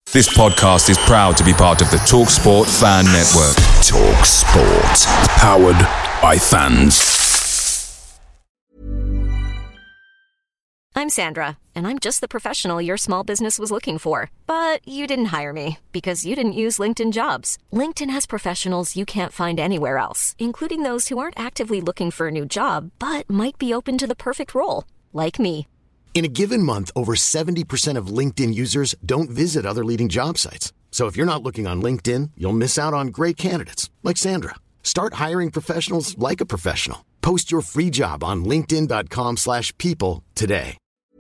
This podcast is proud to be part of the TalkSport Fan Network. TalkSport. Powered by fans. I'm Sandra, and I'm just the professional your small business was looking for. But you didn't hire me because you didn't use LinkedIn Jobs. LinkedIn has professionals you can't find anywhere else, including those who aren't actively looking for a new job, but might be open to the perfect role, like me. In a given month, over 70% of LinkedIn users don't visit other leading job sites. So if you're not looking on LinkedIn, you'll miss out on great candidates like Sandra. Start hiring professionals like a professional. Post your free job on linkedin.com/people today.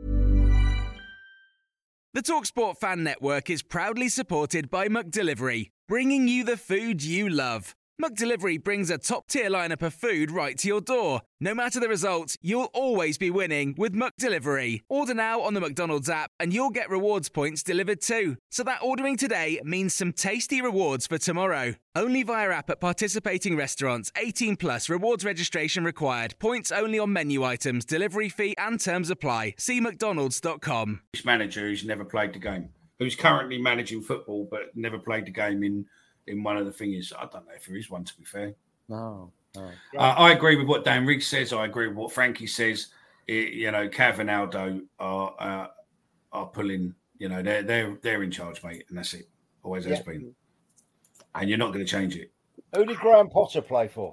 The TalkSport Fan Network is proudly supported by McDelivery, bringing you the food you love. McDelivery brings a top-tier lineup of food right to your door. No matter the result, you'll always be winning with McDelivery. Order now on the McDonald's app and you'll get rewards points delivered too. So that ordering today means some tasty rewards for tomorrow. Only via app at participating restaurants. 18 plus. Rewards registration required. Points only on menu items. Delivery fee and terms apply. See mcdonalds.com. Manager who's never played the game, who's currently managing football but never played the game in one of the things. I don't know if there is one, to be fair. No. I agree with what Dan Riggs says. I agree with what Frankie says. Cav and Aldo are pulling. They're in charge, mate, and that's it. Always has been. And you're not going to change it. Who did Graham Potter play for?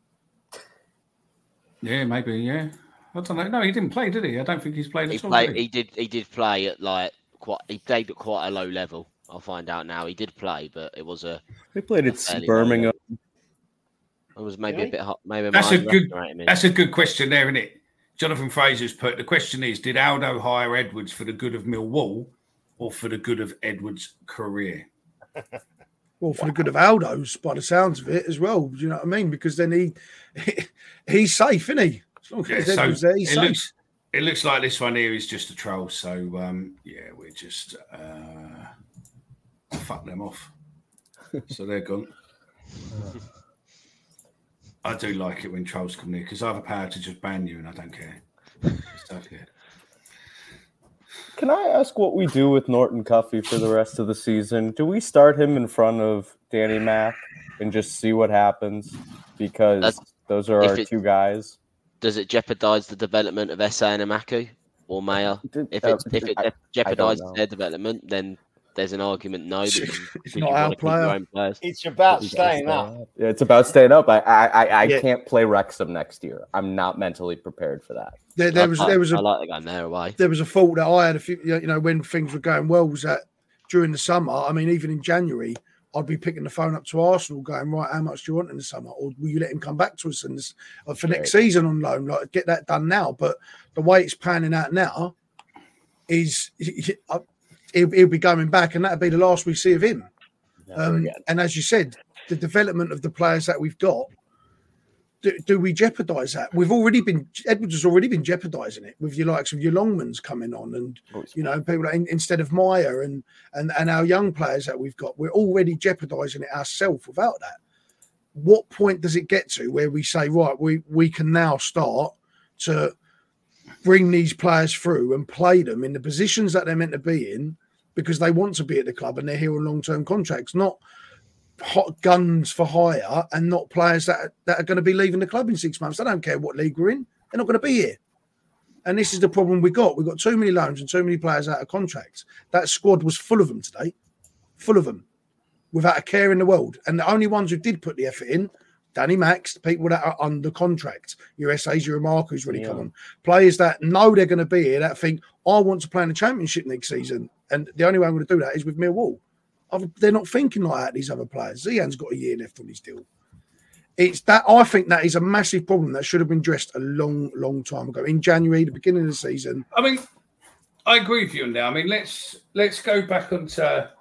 Yeah, maybe. Yeah, I don't know. No, he didn't play, did he? I don't think he's played. He did play at he played at quite a low level. I'll find out now. He did play, but it was He played at Birmingham. It was maybe a bit hot. Maybe that's a good question there, isn't it? Jonathan Fraser's put the question is: did Aldo hire Edwards for the good of Millwall or for the good of Edwards' career? Well, for the good of Aldo's, by the sounds of it, as well. Do you know what I mean? Because then he's safe, isn't he? As long as Edwards there, he's safe. It looks like this one here is just a troll. So we're just. Fuck them off. So they're gone. I do like it when trolls come near because I have the power to just ban you and I don't care. Can I ask what we do with Norton Cuffy for the rest of the season? Do we start him in front of Danny Mac and just see what happens? Because those are our two guys. Does it jeopardize the development of Essa and Amaku or Maya? If it jeopardizes their development, then there's an argument no. It's not our player. It's about staying up. Yeah, it's about staying up. I can't play Wrexham next year. I'm not mentally prepared for that. I like the game there away. There was a fault that I had a few, when things were going well, was that during the summer. I mean, even in January, I'd be picking the phone up to Arsenal, going, right, how much do you want in the summer, or will you let him come back to us for next season on loan? Like, get that done now. But the way it's panning out now is. He'll be going back, and that'll be the last we see of him. And as you said, the development of the players that we've got, do we jeopardise that? Edwards has already been jeopardising it with your likes of your Longmans coming on, and people instead of Meyer and our young players that we've got, we're already jeopardising it ourselves without that. What point does it get to where we say, right, we can now start to bring these players through and play them in the positions that they're meant to be in because they want to be at the club and they're here on long-term contracts, not hot guns for hire and not players that are going to be leaving the club in 6 months. They don't care what league we're in. They're not going to be here. And this is the problem we got. We've got too many loans and too many players out of contracts. That squad was full of them today, full of them, without a care in the world. And the only ones who did put the effort in, Danny Max, the people that are under contract, your SAs, your Marcus really come on. Players that know they're going to be here, that think, I want to play in the Championship next season. And the only way I'm going to do that is with Millwall. They're not thinking like that, these other players. Zian's got a year left on his deal. It's that I think that is a massive problem that should have been addressed a long, long time ago. In January, the beginning of the season. I mean, I agree with you on that. I mean, let's go back onto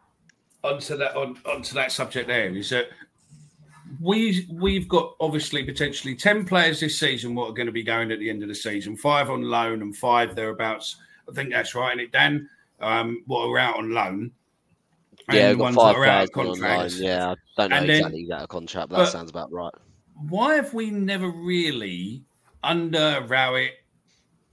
that subject there. Is that we've got obviously potentially 10 players this season what are going to be going at the end of the season, 5 on loan and 5 thereabouts. I think that's right, isn't it, Dan? What are out on loan. Yeah, we've got 5 players on loan. Yeah, I don't know exactly who's out of contract, but that sounds about right. Why have we never really, under Rowett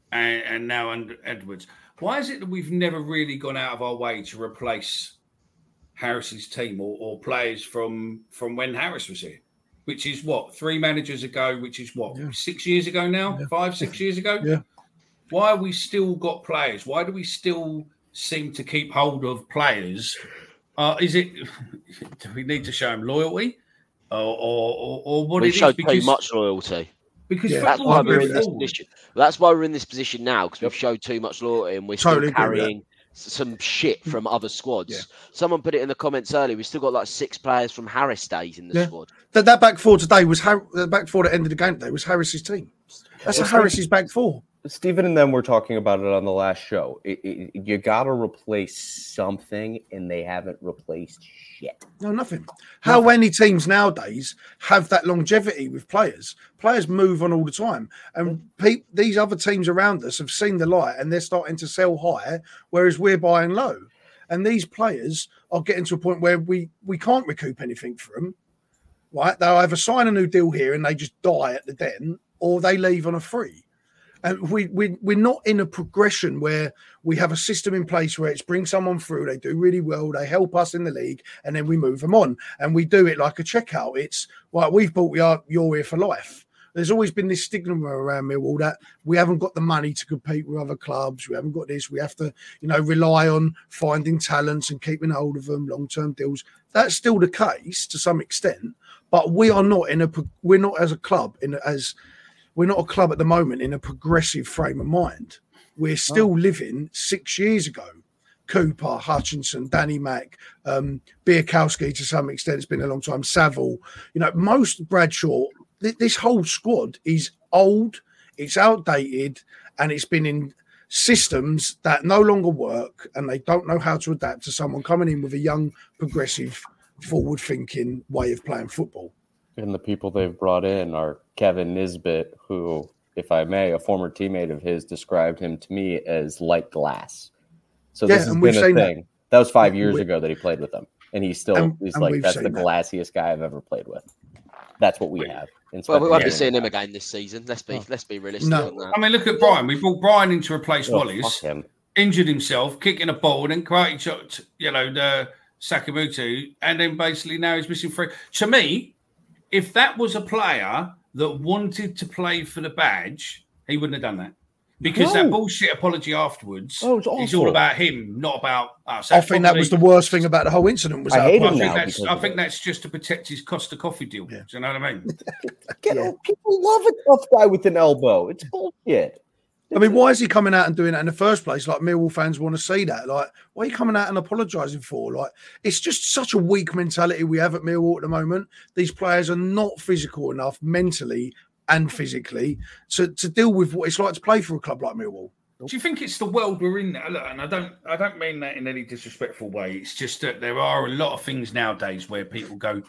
and now under Edwards, why is it that we've never really gone out of our way to replace Harris's team or players from when Harris was here, which is what 3 managers ago, which is what 6 years ago now, 5-6 years ago. Yeah. Why have we still got players? Why do we still seem to keep hold of players? Is it? Do we need to show them loyalty, or what? We it show is? Because, too much loyalty. Because that's why we're in this position. That's why we're in this position now, because we've showed too much loyalty and we're still carrying some shit from other squads. Yeah. Someone put it in the comments earlier. We've still got like 6 players from Harris days in the squad. That back four today was the back four that ended the game today was Harris's team. That's Harris's back four. Stephen and them were talking about it on the last show. You got to replace something, and they haven't replaced shit. No, nothing. How many teams nowadays have that longevity with players? Players move on all the time. And these other teams around us have seen the light, and they're starting to sell high, whereas we're buying low. And these players are getting to a point where we can't recoup anything for them. Right? They'll either sign a new deal here and they just die at the den, or they leave on a free. And we're not in a progression where we have a system in place where it's bring someone through, they do really well, they help us in the league, and then we move them on. And we do it like a checkout. It's, well, we've bought you're here for life. There's always been this stigma around Millwall that we haven't got the money to compete with other clubs. We haven't got this. We have to, rely on finding talents and keeping hold of them, long-term deals. That's still the case to some extent, but we're not as a club we're not a club at the moment in a progressive frame of mind. We're still living 6 years ago. Cooper, Hutchinson, Danny Mack, Biakowski to some extent. It's been a long time. Saville. Most Bradshaw. This whole squad is old. It's outdated, and it's been in systems that no longer work, and they don't know how to adapt to someone coming in with a young, progressive, forward-thinking way of playing football. And the people they've brought in are Kevin Nisbet, who, if I may, a former teammate of his described him to me as like glass. So this has been a thing. That was 5 years ago that he played with them. And he's like, that's the glassiest guy I've ever played with. That's what we have. Well, we won't be seeing him again this season. Let's be realistic on that. I mean, look at Brian. We brought Brian in to replace Wallace. Injured himself, kicking a ball, and then karate chopped, the Sakamoto, and then basically now he's missing 3. To me, if that was a player that wanted to play for the badge, he wouldn't have done that. Because that bullshit apology afterwards is all about him, not about us. I think that was the worst thing about the whole incident. I think that's just to protect his Costa Coffee deal. Yeah. Do you know what I mean? People love a tough guy with an elbow. It's bullshit. I mean, why is he coming out and doing that in the first place? Like, Millwall fans want to see that. Like, what are you coming out and apologising for? Like, it's just such a weak mentality we have at Millwall at the moment. These players are not physical enough mentally and physically to deal with what it's like to play for a club like Millwall. Do you think it's the world we're in now? Look, and I don't mean that in any disrespectful way. It's just that there are a lot of things nowadays where people go,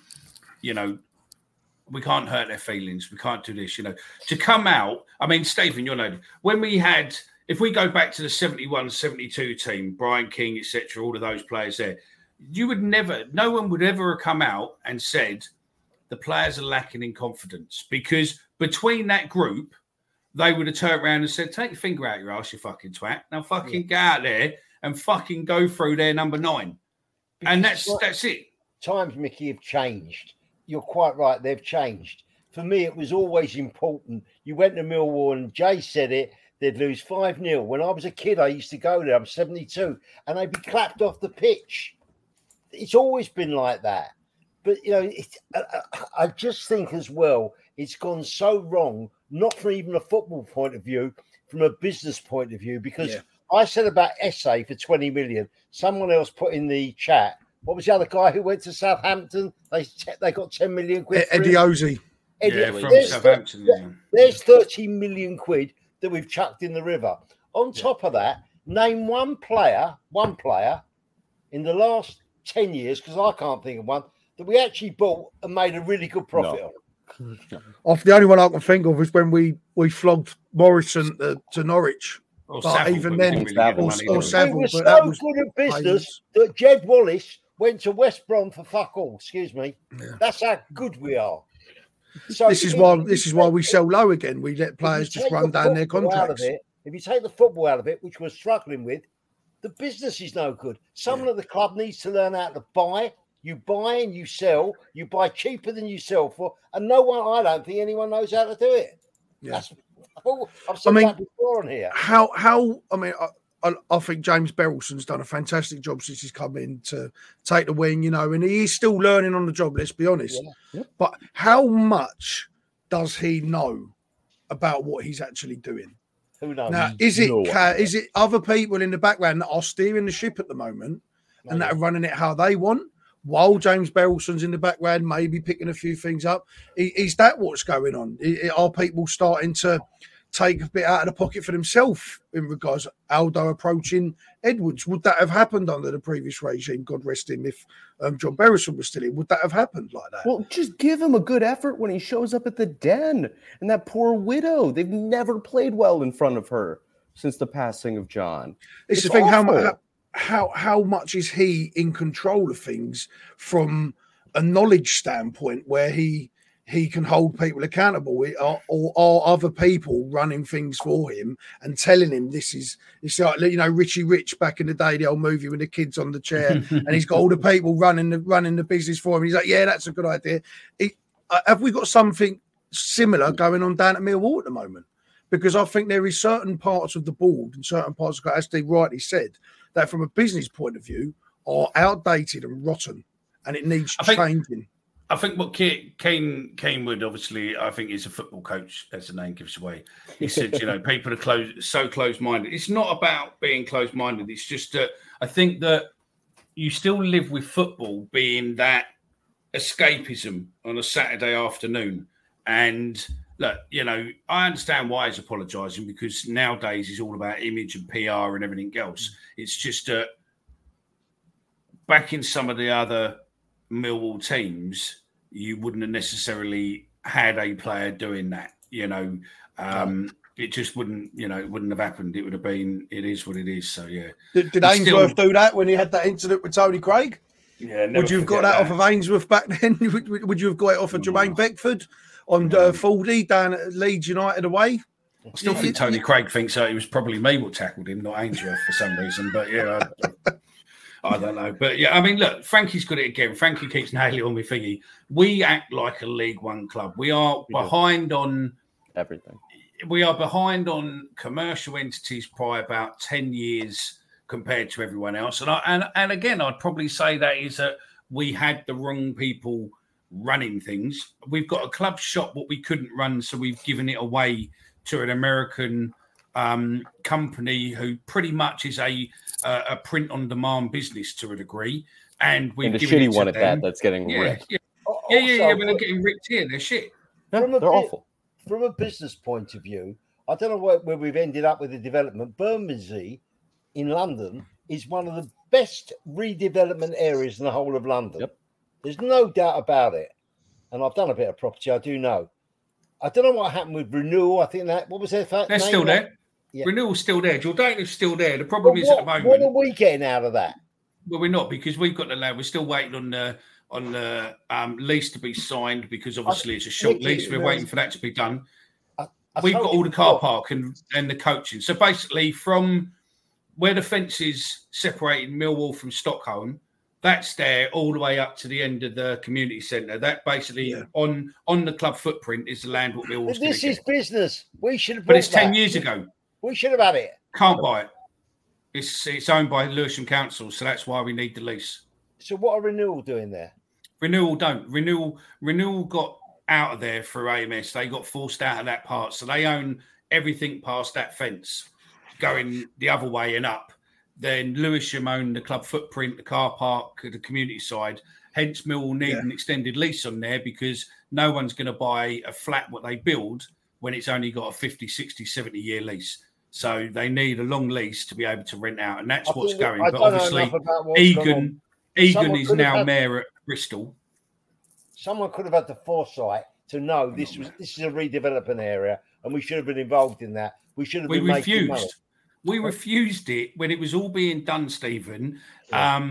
we can't hurt their feelings. We can't do this, To come out, I mean, Stephen, you'll know, when if we go back to the 71, 72 team, Brian King, etc., all of those players there, no one would ever have come out and said the players are lacking in confidence, because between that group, they would have turned around and said, take your finger out your ass, you fucking twat. Now fucking go out there and fucking go through their number 9. Because and that's it. Times, Mickey, have changed. You're quite right. They've changed. For me, it was always important. You went to Millwall, and Jay said it, they'd lose 5-0. When I was a kid, I used to go there. I'm 72, and they'd be clapped off the pitch. It's always been like that. But, I just think as well, it's gone so wrong, not from even a football point of view, from a business point of view, because I said about SA for 20 million. Someone else put in the chat, what was the other guy who went to Southampton? They got 10 million quid. Eddie Ozzy. From Southampton. There's 30 million quid that we've chucked in the river. On top of that, name one player in the last 10 years, because I can't think of one, that we actually bought and made a really good profit on. The only one I can think of is when we flogged Morrison to Norwich. Or Saville, even then, or Saville. It was so good at business that Jed Wallace went to West Brom for fuck all. Excuse me. Yeah. That's how good we are. So this is why we sell low again. We let players just run down their contracts. If you take the football out of it, which we're struggling with, The business is no good. Someone at the club needs to learn how to buy. You buy and you sell. You buy cheaper than you sell for, and I don't think anyone knows how to do it. Yeah. I've said that before on here. I think James Berylson's done a fantastic job since he's come in to take the wing, and he is still learning on the job, let's be honest. Yeah. But how much does he know about what he's actually doing? Who knows? Now, is it other people in the background that are steering the ship at the moment and that are running it how they want? While James Berylson's in the background, maybe picking a few things up. Is that what's going on? Are people starting to take a bit out of the pocket for themselves in regards to Aldo approaching Edwards? Would that have happened under the previous regime, God rest him, if John Berylson was still in? Would that have happened like that? Well, just give him a good effort when he shows up at the Den. And that poor widow, they've never played well in front of her since the passing of John. It's the thing, how much is he in control of things from a knowledge standpoint where he can hold people accountable, or are other people running things for him and telling him it's like, Richie Rich back in the day, the old movie with the kids on the chair, and he's got all the people running the business for him. He's like, yeah, that's a good idea. Have we got something similar going on down at Millwall at the moment? Because I think there is certain parts of the board and certain parts, as Steve rightly said, that from a business point of view are outdated and rotten, and it needs changing. I think what Kane Wood, obviously, I think is a football coach, as the name gives away. He said, people are so close-minded. It's not about being close-minded. It's just that I think that you still live with football being that escapism on a Saturday afternoon. And look, I understand why he's apologising, because nowadays it's all about image and PR and everything else. It's just that back in some of the other Millwall teams, you wouldn't have necessarily had a player doing that. It just wouldn't, it wouldn't have happened. It would have been, it is what it is. So yeah. Did Ainsworth do that when he had that incident with Tony Craig? Yeah. Would you have got that off of Ainsworth back then? Would you have got it off of Jermaine Beckford on Fordy down at Leeds United away? I still think Tony Craig thinks it was probably me what tackled him, not Ainsworth for some reason. But yeah, I don't know. But yeah, I mean, look, Frankie's got it again. Frankie keeps nailing on me thingy. We act like a League One club. We are behind on everything. We are behind on commercial entities by about 10 years compared to everyone else. And again, I'd probably say that is that we had the wrong people running things. We've got a club shop what we couldn't run, so we've given it away to an American company who pretty much is a print on demand business to a degree, and we've the given shitty it to one at them. that's getting ripped. Yeah. When they're getting ripped here, they're shit. They're awful. From a business point of view, I don't know where we've ended up with the development. Bermondsey in London is one of the best redevelopment areas in the whole of London. Yep. There's no doubt about it. And I've done a bit of property, I do know. I don't know what happened with Renewal. I think what was their name? They're still there. Yeah. Renewal's still there. Jordan's still there. The problem is at the moment. What are we getting out of that? Well, we're not, because we've got the land. We're still waiting on the lease to be signed, because obviously it's a short lease. We're waiting for that to be done. We've got all the car park and the coaching. So basically, from where the fence is separating Millwall from Stockholm, that's there all the way up to the end of the community centre. That basically on the club footprint is the land what Millwall's. This is business. We should have. But it's 10 years ago. We should have had it. Can't buy it. It's owned by Lewisham Council, so that's why we need the lease. So what are Renewal doing there? Renewal don't. Renewal got out of there through AMS. They got forced out of that part, so they own everything past that fence, going the other way and up. Then Lewisham own the club footprint, the car park, the community side. Hence, Millwall need an extended lease on there, because no one's going to buy a flat what they build when it's only got a 50, 60, 70-year lease. So they need a long lease to be able to rent out, and that's what's going. But obviously, Egan is now mayor at Bristol. Someone could have had the foresight to know this is a redevelopment area, and we should have been involved in that. We should have been making money. We refused it when it was all being done, Stephen. Yeah.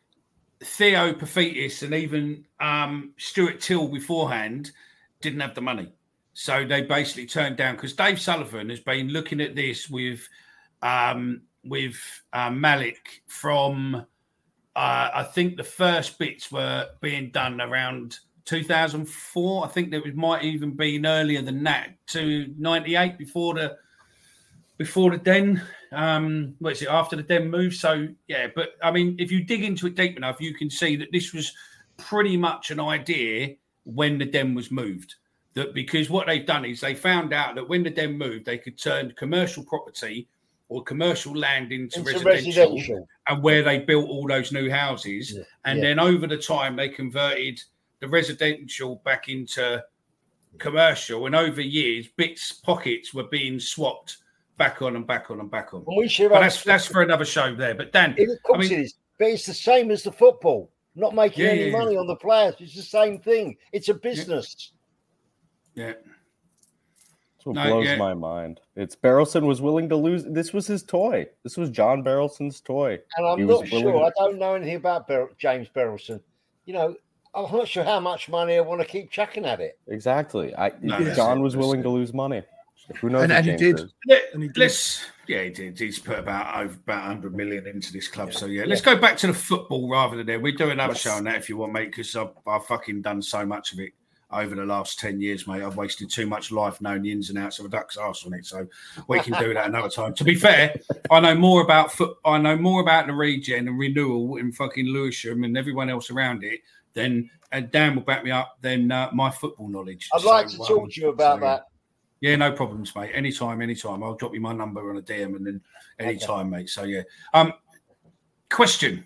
Theo Paphitis and even Stuart Till beforehand didn't have the money. So they basically turned down, because Dave Sullivan has been looking at this with with Malik from, I think the first bits were being done around 2004. I think that it might even been earlier than that, to 98 before the Den. What is it, after the Den move? So yeah, but I mean, if you dig into it deep enough, you can see that this was pretty much an idea when the Den was moved. That because what they've done is they found out that when the Den moved, they could turn commercial property or commercial land into residential, and where they built all those new houses. Yeah. And then over the time, they converted the residential back into commercial. And over years, pockets were being swapped back on and back on and back on. But that's for another show there. But Dan, it is. But it's the same as the football. Not making any money on the players. It's the same thing. It's a business. Yeah. That's what blows my mind. It's Barrelson was willing to lose. This was his toy. This was John Barrelson's toy. And I'm not sure. I don't know anything about James Barrelson. You know, I'm not sure how much money I want to keep chucking at it. Exactly. John was willing to lose money. Who knows? And he did. He did. He's put about 100 million into this club. So let's go back to the football rather than there. We do another show on that if you want, mate, because I've fucking done so much of it over the last 10 years, mate. I've wasted too much life knowing the ins and outs of a Ducks arse on it. So we can do that another time. To be fair, I know more about the regen and renewal in fucking Lewisham and everyone else around it than, and Dan will back me up, than my football knowledge. I'd like to talk to you about that. Yeah, no problems, mate. Anytime. I'll drop you my number on a DM and then anytime, mate. So, yeah. Question.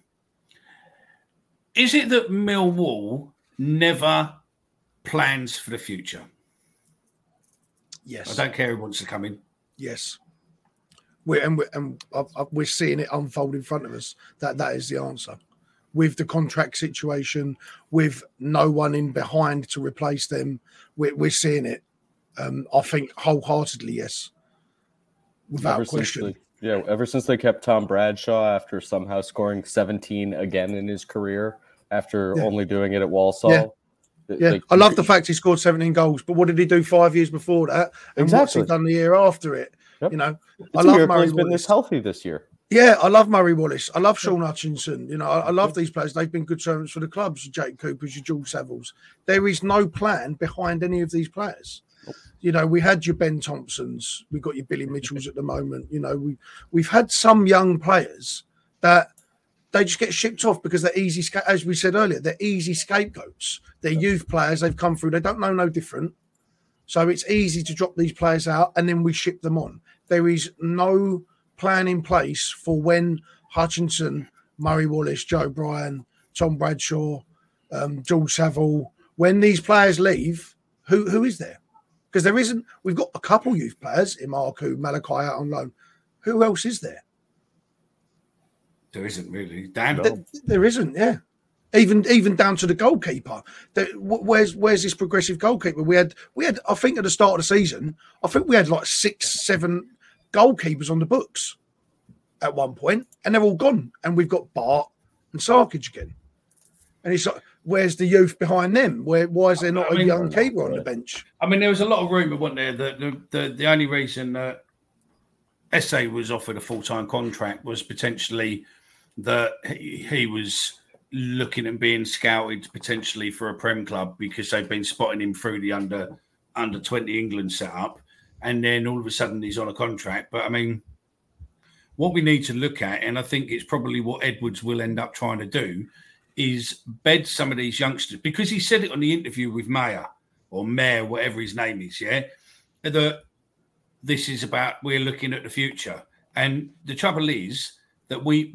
Is it that Millwall never plans for the future? Yes. I don't care who wants to come in. Yes. We're seeing it unfold in front of us. That is the answer. With the contract situation, with no one in behind to replace them, we're seeing it. I think wholeheartedly, yes, without question. Ever since they kept Tom Bradshaw after somehow scoring 17 again in his career after only doing it at Walsall. Yeah, I love the fact he scored 17 goals, but what did he do 5 years before that? And what's he done the year after it? Yep. You know, I love Murray. He's been this healthy this year. Yeah, I love Murray Wallace. I love Sean Hutchinson. You know, I love these players. They've been good servants for the clubs. Jake Coopers, your George Savills. There is no plan behind any of these players. You know, we had your Ben Thompsons, we got your Billy Mitchells at the moment. You know, we've had some young players that they just get shipped off because they're easy, as we said earlier, they're easy scapegoats. They're youth players, they've come through, they don't know no different. So it's easy to drop these players out and then we ship them on. There is no plan in place for when Hutchinson, Murray Wallace, Joe Bryan, Tom Bradshaw, George Saville, when these players leave, who is there? Because there isn't. We've got a couple youth players, Imaku, Malachi out on loan. Who else is there? There isn't really. Dan, there isn't. Yeah, even down to the goalkeeper. Where's this progressive goalkeeper? We had. I think at the start of the season, I think we had like 6-7 goalkeepers on the books at one point, and they're all gone. And we've got Bart and Sarkic again. And it's like, where's the youth behind them? Why is there not a young keeper on the bench? I mean, there was a lot of rumour, wasn't there, that the only reason that Esse was offered a full-time contract was potentially that he was looking and being scouted potentially for a Prem club because they've been spotting him through the under 20 England setup, and then all of a sudden he's on a contract. But I mean, what we need to look at, and I think it's probably what Edwards will end up trying to do, is bed some of these youngsters, because he said it on the interview with Mayer, whatever his name is, that this is about, we're looking at the future. And the trouble is that we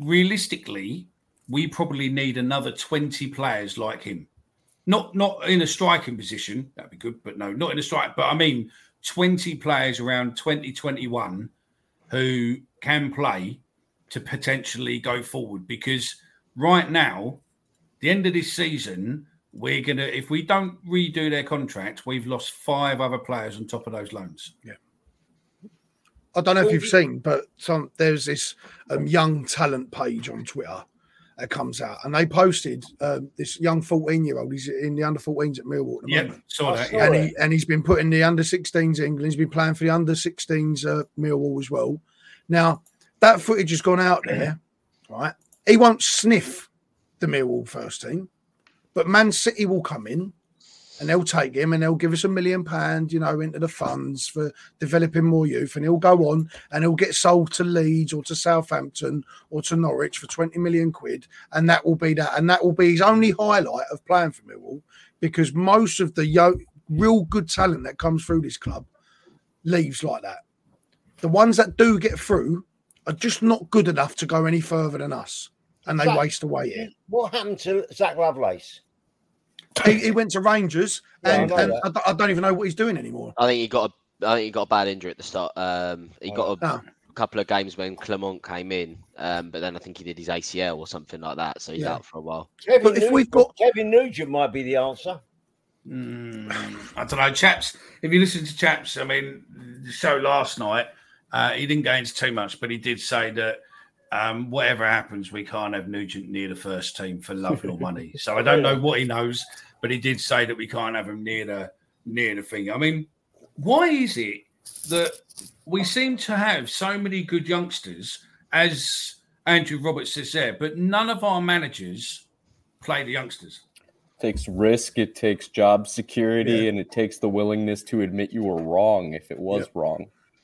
probably need another 20 players like him. Not in a striking position, that'd be good, but no, not in a strike. But I mean, 20 players around 2021 who can play to potentially go forward, because right now, the end of this season, we're going to, if we don't redo their contract, we've lost 5 other players on top of those loans. Yeah. I don't know if you've seen, but there's this young talent page on Twitter that comes out, and they posted this young 14-year-old. He's in the under 14s at Millwall at the moment. Saw that. And he's been put in the under 16s at England. He's been playing for the under 16s at Millwall as well. Now, that footage has gone out there, right? He won't sniff the Millwall first team, but Man City will come in and they'll take him and they'll give us £1 million, into the funds for developing more youth. And he'll go on and he'll get sold to Leeds or to Southampton or to Norwich for 20 million quid. And that will be that. And that will be his only highlight of playing for Millwall, because most of the real good talent that comes through this club leaves like that. The ones that do get through are just not good enough to go any further than us. And they waste away here. What happened to Zach Lovelace? He went to Rangers, and I don't even know what he's doing anymore. I think he got a bad injury at the start. He got a couple of games when Clement came in, but then I think he did his ACL or something like that, so he's out for a while. Kevin Nugent might be the answer. I don't know, chaps. If you listen to chaps, I mean, the show last night, he didn't go into too much, but he did say that whatever happens, we can't have Nugent near the first team for love nor money. So I don't know what he knows, but he did say that we can't have him near the thing. I mean, why is it that we seem to have so many good youngsters, as Andrew Roberts says there, but none of our managers play the youngsters? It takes risk, it takes job security, and it takes the willingness to admit you were wrong if it was wrong.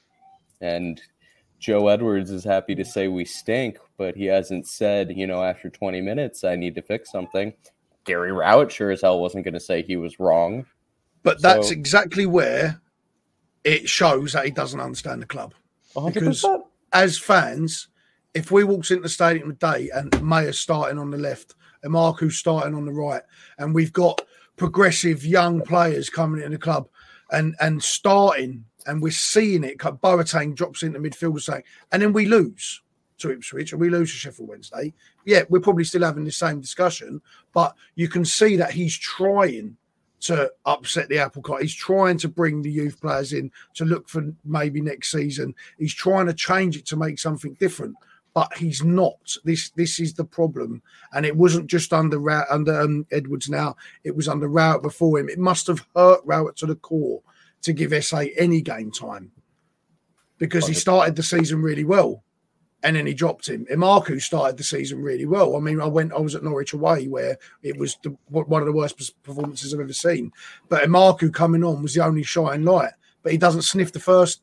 And Joe Edwards is happy to say we stink, but he hasn't said, after 20 minutes, I need to fix something. Gary Rowett sure as hell wasn't going to say he was wrong. But that's exactly where it shows that he doesn't understand the club. 100%. Because as fans, if we walked into the stadium today and Mayer's starting on the left and Marku's starting on the right, and we've got progressive young players coming into the club and starting, and we're seeing it, Boateng drops into midfield saying, and then we lose to Ipswich and we lose to Sheffield Wednesday. Yeah, we're probably still having the same discussion, but you can see that he's trying to upset the apple cart. He's trying to bring the youth players in to look for maybe next season. He's trying to change it to make something different, but he's not. This is the problem, and it wasn't just under Edwards now. It was under Rowett before him. It must have hurt Rowett to the core to give SA any game time, because he started the season really well and then he dropped him. Imarku started the season really well. I mean, I was at Norwich away where it was one of the worst performances I've ever seen. But Imarku coming on was the only shining light. But he doesn't sniff the first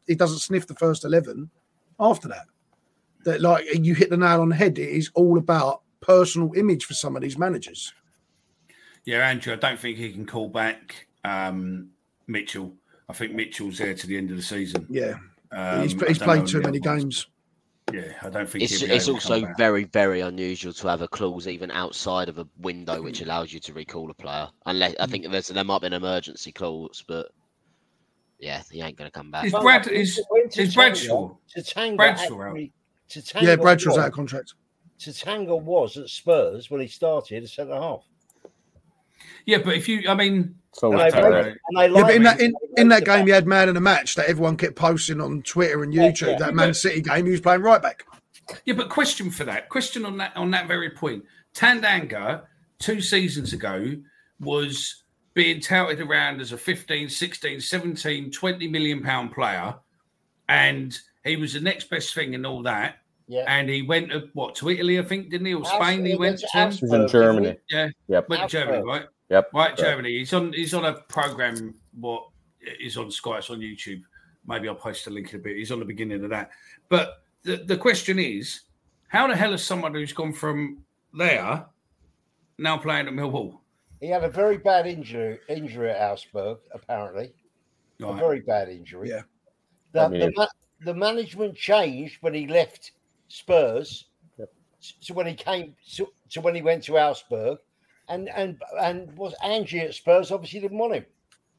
11 after that. That, like, you hit the nail on the head. It is all about personal image for some of these managers. Yeah, Andrew, I don't think he can call back Mitchell. I think Mitchell's there to the end of the season. Yeah, he's played too many games. Yeah, I don't think it's also very, very unusual to have a clause even outside of a window which allows you to recall a player. Unless I think there might be an emergency clause, but yeah, he ain't going to come back. Is Bradshaw? Yeah, Bradshaw's out of contract. Tatanga was at Spurs when he started at centre half. Yeah, but if you, I mean, in that game, he had man of the match that everyone kept posting on Twitter and YouTube. Yeah. That Man City game, he was playing right back. Yeah, but question on that very point. Tandanga 2 seasons ago was being touted around as a 15, 16, 17, 20 million pound player, and he was the next best thing and all that. Yeah. And he went to Italy, I think, didn't he? Or Spain? He went to. He's in Germany. Yeah. Yep. Went to Germany, right? Yep. Right, Germany. He's on a program. What is on Sky? It's on YouTube. Maybe I'll post a link in a bit. He's on the beginning of that. But the question is, how the hell is someone who's gone from there now playing at Millwall? He had a very bad injury at Augsburg, apparently. Right. A very bad injury. Yeah. The management changed when he left Spurs. Yep. So when he went to Augsburg. And was Angie at Spurs obviously didn't want him.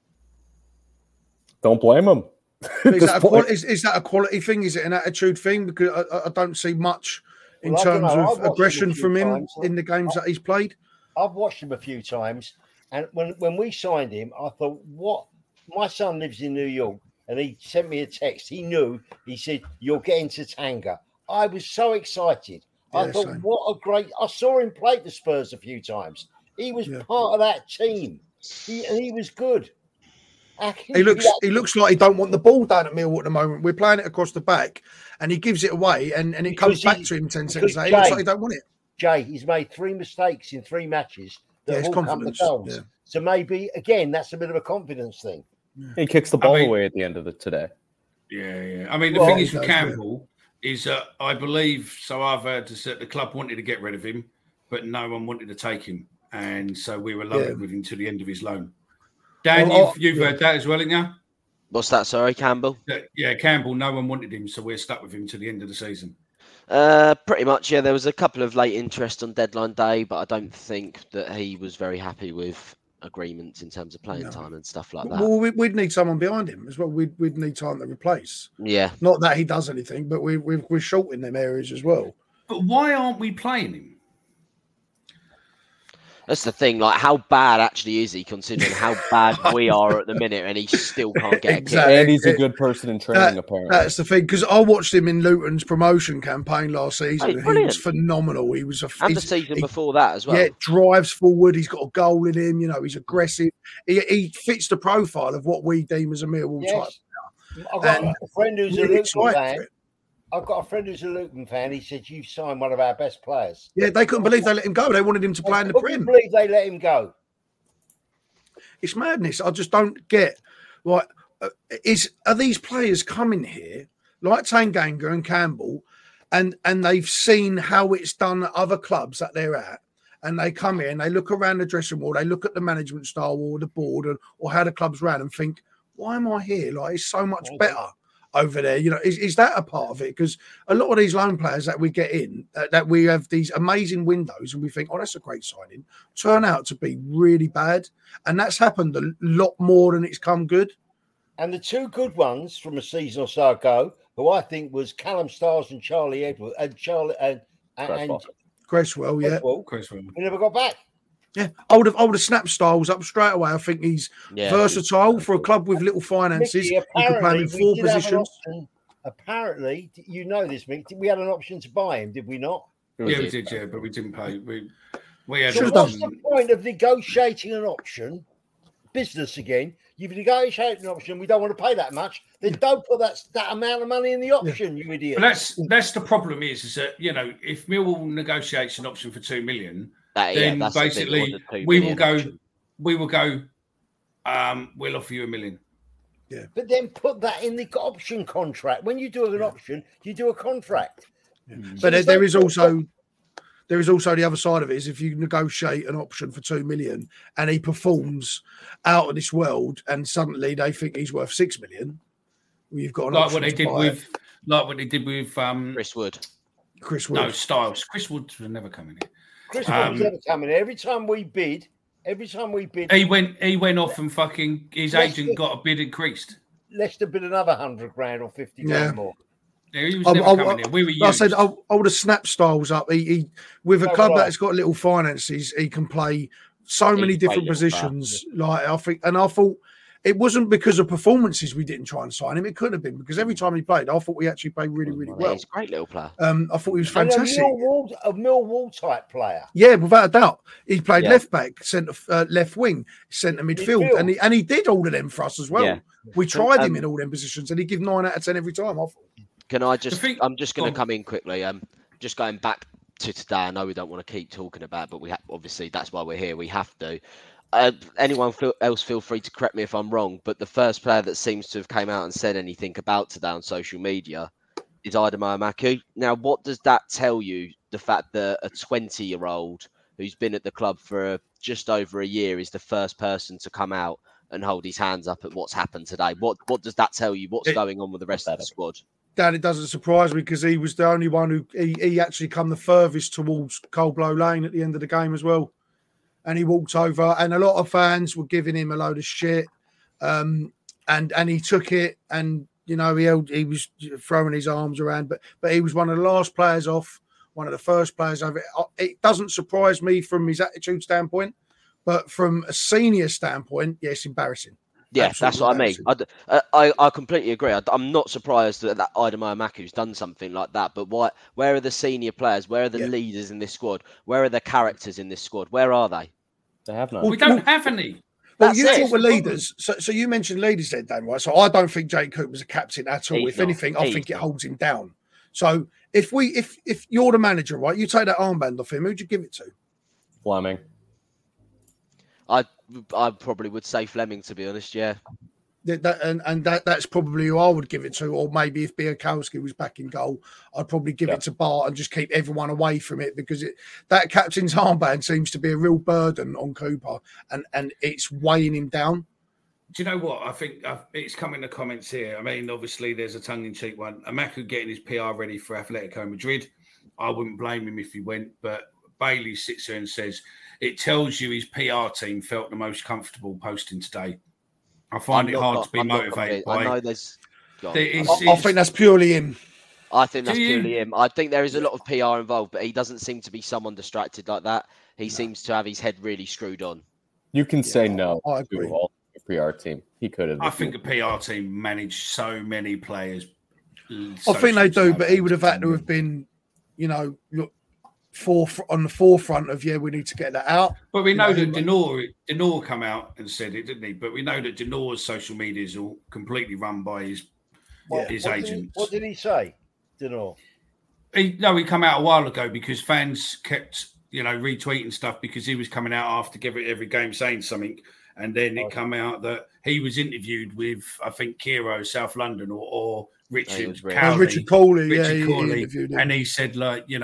Don't blame him. Is that a quality thing? Is it an attitude thing? Because I don't see much in terms of aggression from him in the games that he's played. I've watched him a few times, and when we signed him, I thought, what? My son lives in New York, and he sent me a text. He said, "You're getting to Tanga." I was so excited. I thought, what a great... I saw him play the Spurs a few times. He was part of that team. He was good. He looks like he don't want the ball down at Millwall at the moment. We're playing it across the back, and he gives it away, and it comes back to him 10 seconds later. He looks like he don't want it. Jay, he's made 3 mistakes in 3 matches that all come to goals. Yeah. So maybe again, that's a bit of a confidence thing. He kicks the ball away at the end of it today. Yeah. I mean, the thing is with Campbell is I believe, so I've heard that the club wanted to get rid of him, but no one wanted to take him, and so we were loaded with him to the end of his loan. Dan, you've heard that as well, haven't you? What's that? Sorry, Campbell? Yeah, Campbell. No one wanted him, so we're stuck with him to the end of the season. Pretty much, yeah. There was a couple of late interest on deadline day, but I don't think that he was very happy with agreements in terms of playing time and stuff like that. Well, we'd need someone behind him as well. We'd need time to replace. Yeah. Not that he does anything, but we're short in them areas as well. But why aren't we playing him? That's the thing. Like, how bad actually is he, considering how bad we are at the minute, and he still can't get exactly. And he's a good person in training, apparently. That's the thing, because I watched him in Luton's promotion campaign last season, and he was phenomenal. He was and the season before that as well. Yeah, drives forward. He's got a goal in him. You know, he's aggressive. He fits the profile of what we deem as a Millwall type player. I've got a friend who's a Luton fan. I've got a friend who's a Luton fan. He said, "You've signed one of our best players." Yeah, they couldn't believe they let him go. They wanted him to play in the Prem. Believe they let him go. It's madness. I just don't get. Like, are these players coming here like Tanganga and Campbell, and they've seen how it's done at other clubs that they're at, and they come here and they look around the dressing room, they look at the management style or the board or how the club's ran and think, "Why am I here? Like, it's so much better over there." You know, is that a part of it? Because a lot of these loan players that we get in, that we have these amazing windows and we think, "Oh, that's a great signing," turn out to be really bad, and that's happened a lot more than it's come good. And the 2 good ones from a season or so ago, who I think was Callum Stiles and Charlie Edwards and Cresswell, yeah, Cresswell. We never got back. Yeah, I would have snapped Stiles up straight away. I think he's versatile for a club with little finances. Mickey, he can play in 4 positions. Apparently, you know this, Mick. We had an option to buy him, did we not? Yeah, we did, but we didn't pay. We had. So what's the point of negotiating an option? Business again. You've negotiated an option. We don't want to pay that much. Then don't put that amount of money in the option, you idiot. But that's the problem. Is that if Millwall negotiates an option for $2 million. Then basically we will go. We'll offer you $1 million. Yeah, but then put that in the option contract. When you do an option, you do a contract. Yeah. So but there is also the other side of it. Is if you negotiate an option for $2 million and he performs out of this world, and suddenly they think he's worth $6 million, you've got an like option what they did with Chris Wood. No, Stiles. Chris Wood will never come in here. Chris Wood's never coming in. Every time we bid, he went off and fucking his agent got a bid increased. Leicester bid another $100,000 or $50,000 more. Yeah, he was never coming in. We were used. I said I would have snapped Stiles up. He with a club that's got little finances, he can play so many different positions. Like I thought it wasn't because of performances we didn't try and sign him. It could have been because every time he played, I thought we actually played really, really well. He's a great little player. I thought he was fantastic. A Millwall type player. Yeah, without a doubt. He played left back, centre, left wing, centre midfield, and he did all of them for us as well. Yeah. We tried him in all them positions, and he gave 9 out of 10 every time. Can I just? I'm just going to come in quickly. Just going back to today. I know we don't want to keep talking about, but we obviously that's why we're here. We have to. Anyone else feel free to correct me if I'm wrong, but the first player that seems to have came out and said anything about today on social media is Adama Maku. Now, what does that tell you? The fact that a 20-year-old who's been at the club for just over a year is the first person to come out and hold his hands up at what's happened today. What does that tell you? What's going on with the rest of the squad? That it doesn't surprise me because he was the only one who he actually come the furthest towards Coldblow Lane at the end of the game as well. And he walked over, and a lot of fans were giving him a load of shit. And he took it, and he was throwing his arms around, but he was one of the last players off, one of the first players over. It doesn't surprise me from his attitude standpoint, but from a senior standpoint, it's embarrassing. Yeah, absolutely, that's what I mean. I completely agree. I'm not surprised that Adama Maku's done something like that. But where are the senior players? Where are the leaders in this squad? Where are the characters in this squad? Where are they? They have none. We don't have any. Well, you talk with leaders. So you mentioned leaders there, Dan, right? So I don't think Jake Cooper's a captain at all. If anything, I think it holds him down. So if you're the manager, right, you take that armband off him, who'd you give it to? Fleming. I probably would say Fleming, to be honest. Yeah. That's probably who I would give it to, or maybe if Biakowski was back in goal, I'd probably give it to Bart and just keep everyone away from it, because that captain's armband seems to be a real burden on Cooper, and it's weighing him down. Do you know what? I think it's come in the comments here. I mean, obviously there's a tongue-in-cheek one. Amaku getting his PR ready for Atletico Madrid. I wouldn't blame him if he went, but Bailey sits there and says, it tells you his PR team felt the most comfortable posting today. I find it hard to be motivated by. I know there's. I think that's purely him. I think that's purely him. I think there is a lot of PR involved, but he doesn't seem to be someone distracted like that. He seems to have his head really screwed on. You can say no to all the PR team. He could have. I think the PR team managed so many players. I think they do, but he would have had to have been, on the forefront of, we need to get that out. But we know that Denor come out and said it, didn't he? But we know that Denor's social media is all completely run by his agents. What did he say, Denor? He come out a while ago because fans kept, retweeting stuff because he was coming out after every game saying something. And then it come out that he was interviewed with, I think, Kiro, South London, or Richard Cowley. Richard Cawley, Cawley. And he said,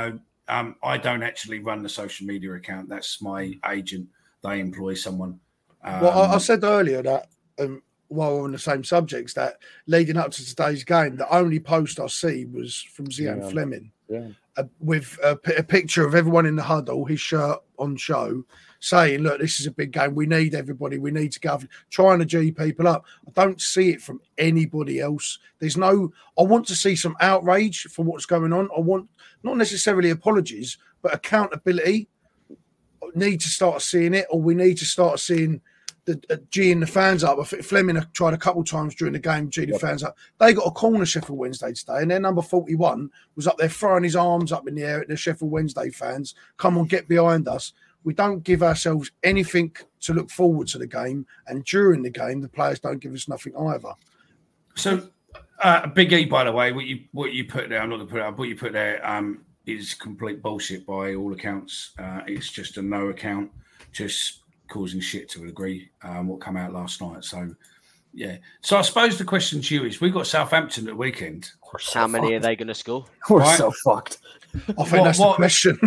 I don't actually run the social media account. That's my agent. They employ someone. I said earlier that, while we're on the same subjects, that leading up to today's game, the only post I see was from Zian Fleming with a picture of everyone in the huddle, his shirt on show, saying, look, this is a big game. We need everybody. We need to go, trying to G people up. I don't see it from anybody else. I want to see some outrage for what's going on. I want not necessarily apologies, but accountability. Need to start seeing it, or we need to start seeing the G'ing the fans up. I think Fleming tried a couple of times during the game, G the fans up. They got a corner Sheffield Wednesday today, and their number 41 was up there throwing his arms up in the air at the Sheffield Wednesday fans. Come on, get behind us. We don't give ourselves anything to look forward to the game, and during the game, the players don't give us nothing either. So, Big E, by the way, what you put there, I'm not going to put it up. What you put there is complete bullshit by all accounts. It's just a no account, just causing shit to a degree. What came out last night. So, yeah. So I suppose the question to you is: we got Southampton at the weekend. How many are they going to score? We're so fucked. I think that's the question.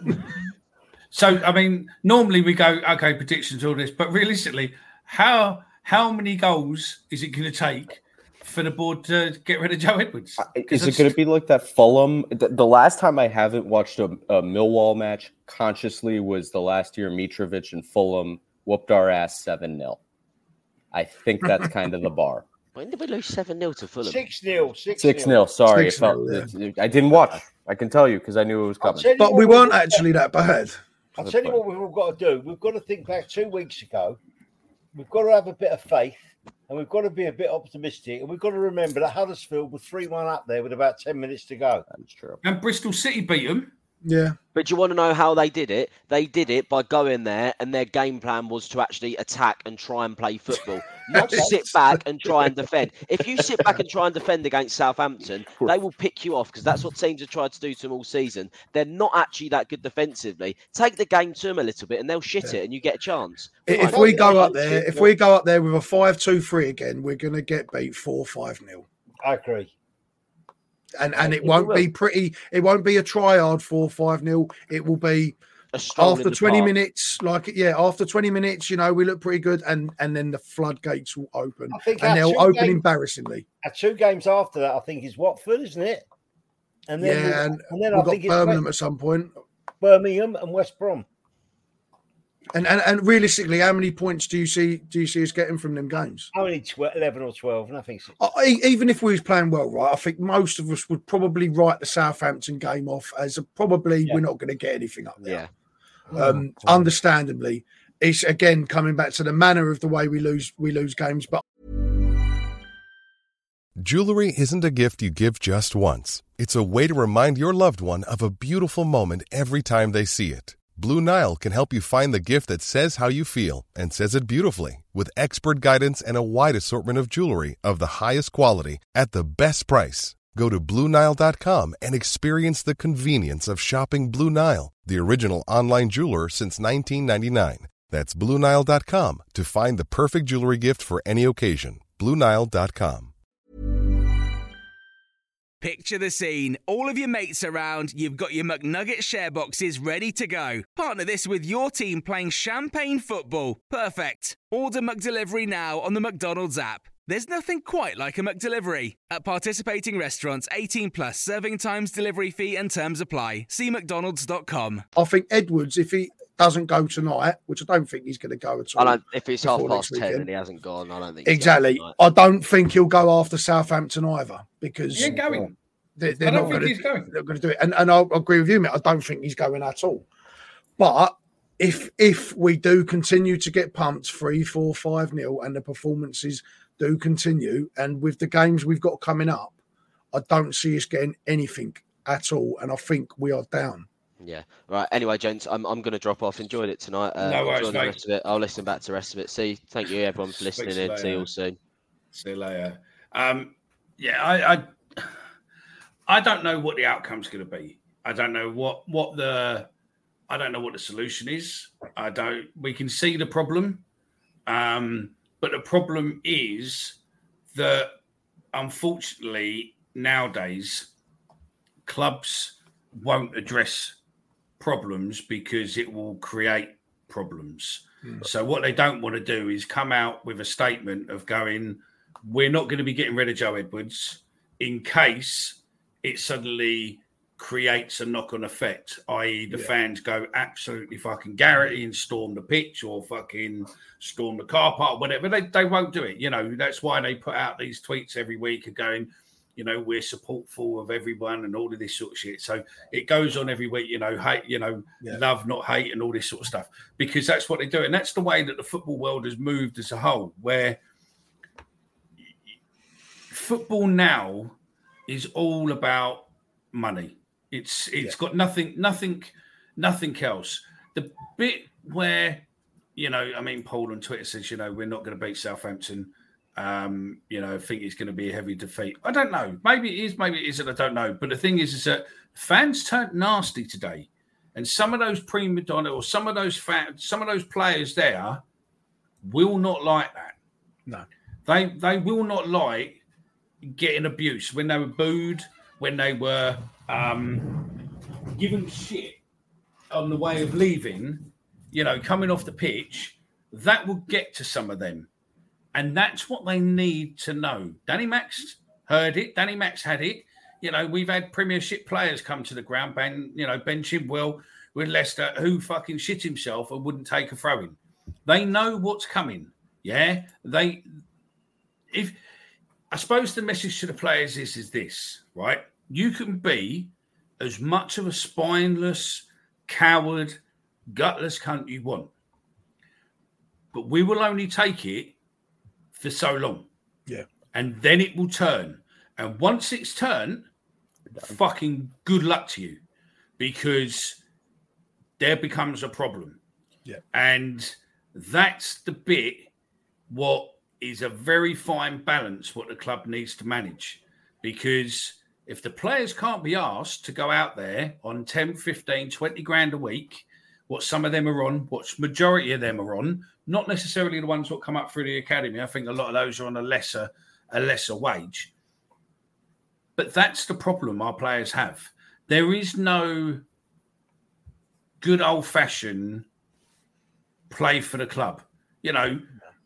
So, I mean, normally we go, okay, predictions, all this, but realistically, how many goals is it going to take for the board to get rid of Joe Edwards? Is it going to be like that Fulham? The last time I haven't watched a Millwall match consciously was the last year Mitrovic and Fulham whooped our ass 7-0. I think that's kind of the bar. When did we lose 7-0 to Fulham? 6-0. 6-0. Sorry. 6-0, I didn't watch. I can tell you because I knew it was coming. But we weren't actually that bad. I'll tell you what we've all got to do. We've got to think back 2 weeks ago. We've got to have a bit of faith, and we've got to be a bit optimistic, and we've got to remember that Huddersfield were 3-1 up there with about 10 minutes to go. That's true. And Bristol City beat them. Yeah. But do you want to know how they did it? They did it by going there, and their game plan was to actually attack and try and play football, not sit back and try and defend. If you sit back and try and defend against Southampton, they will pick you off because that's what teams have tried to do to them all season. They're not actually that good defensively. Take the game to them a little bit, and they'll shit it, and you get a chance. If we go up there with a 5-2-3 again, we're going to get beat 4-5-0. I agree. And it won't be pretty. It won't be a try-hard 4-5-0. It will be after 20 minutes. After 20 minutes, we look pretty good, and then the floodgates will open, and they'll open embarrassingly. 2 games after that, I think, is Watford, isn't it? And then we've got Birmingham at some point. Birmingham and West Brom. And realistically, how many points do you see us getting from them games? Only 11 or 12, nothing. Even if we was playing well, right? I think most of us would probably write the Southampton game off as we're not going to get anything up there. Yeah. Understandably, it's again coming back to the manner of the way we lose games. But jewelry isn't a gift you give just once. It's a way to remind your loved one of a beautiful moment every time they see it. Blue Nile can help you find the gift that says how you feel and says it beautifully, with expert guidance and a wide assortment of jewelry of the highest quality at the best price. Go to BlueNile.com and experience the convenience of shopping Blue Nile, the original online jeweler since 1999. That's BlueNile.com to find the perfect jewelry gift for any occasion. BlueNile.com. Picture the scene. All of your mates around, you've got your McNugget share boxes ready to go. Partner this with your team playing champagne football. Perfect. Order McDelivery now on the McDonald's app. There's nothing quite like a McDelivery. At participating restaurants, 18 plus, serving times, delivery fee and terms apply. See mcdonalds.com. I think Edwards, if he doesn't go tonight, which I don't think he's going to go at all. If it's 10:30 and he hasn't gone, I don't think exactly. I don't think he'll go after Southampton either, because he ain't going. They're not going to do it. And I'll agree with you, mate. I don't think he's going at all. But if we do continue to get pumped 3-4, 5-0 and the performances do continue, and with the games we've got coming up, I don't see us getting anything at all. And I think we are down. Yeah. Right. Anyway, gents, I'm going to drop off. Enjoyed it tonight. No worries, the rest of it. I'll listen back to the rest of it. Thank you everyone for listening in. See you all soon. See you later. Yeah, I don't know what the outcome's going to be. I don't know what the solution is. We can see the problem. But the problem is that unfortunately nowadays clubs won't address problems because it will create problems. So what they don't want to do is come out with a statement of going, we're not going to be getting rid of Joe Edwards in case it suddenly creates a knock-on effect, i.e. the fans go absolutely fucking Garrity and storm the pitch or fucking storm the car park, whatever. They won't do it. You know, that's why they put out these tweets every week of going, you know, we're supportful of everyone and all of this sort of shit. So it goes on every week, you know, hate, you know, love, not hate, and all this sort of stuff, because that's what they do. And that's the way that the football world has moved as a whole, where football now is all about money. It's got nothing else. The bit where, you know, I mean, Paul on Twitter says, you know, we're not going to beat Southampton. You know, I think it's going to be a heavy defeat. I don't know. Maybe it is, maybe it isn't. I don't know. But the thing is that fans turned nasty today, and some of those prima donna or some of those players there will not like that. No, they will not like getting abuse when they were booed, when they were given shit on the way of leaving. You know, coming off the pitch, that will get to some of them. And that's what they need to know. Danny Max heard it. Danny Max had it. You know, we've had Premiership players come to the ground. Ben Chilwell with Leicester, who fucking shit himself and wouldn't take a throw-in. They know what's coming. Yeah? I suppose the message to the players is this, right? You can be as much of a spineless, coward, gutless cunt you want. But we will only take it for so long. Yeah. And then it will turn. And once it's turned, fucking good luck to you, because there becomes a problem. Yeah. And that's the bit what is a very fine balance what the club needs to manage. Because if the players can't be asked to go out there on 10, 15, 20 grand a week, what some of them are on, what majority of them are on, not necessarily the ones that come up through the academy. I think a lot of those are on a lesser wage. But that's the problem our players have. There is no good old-fashioned play for the club. You know,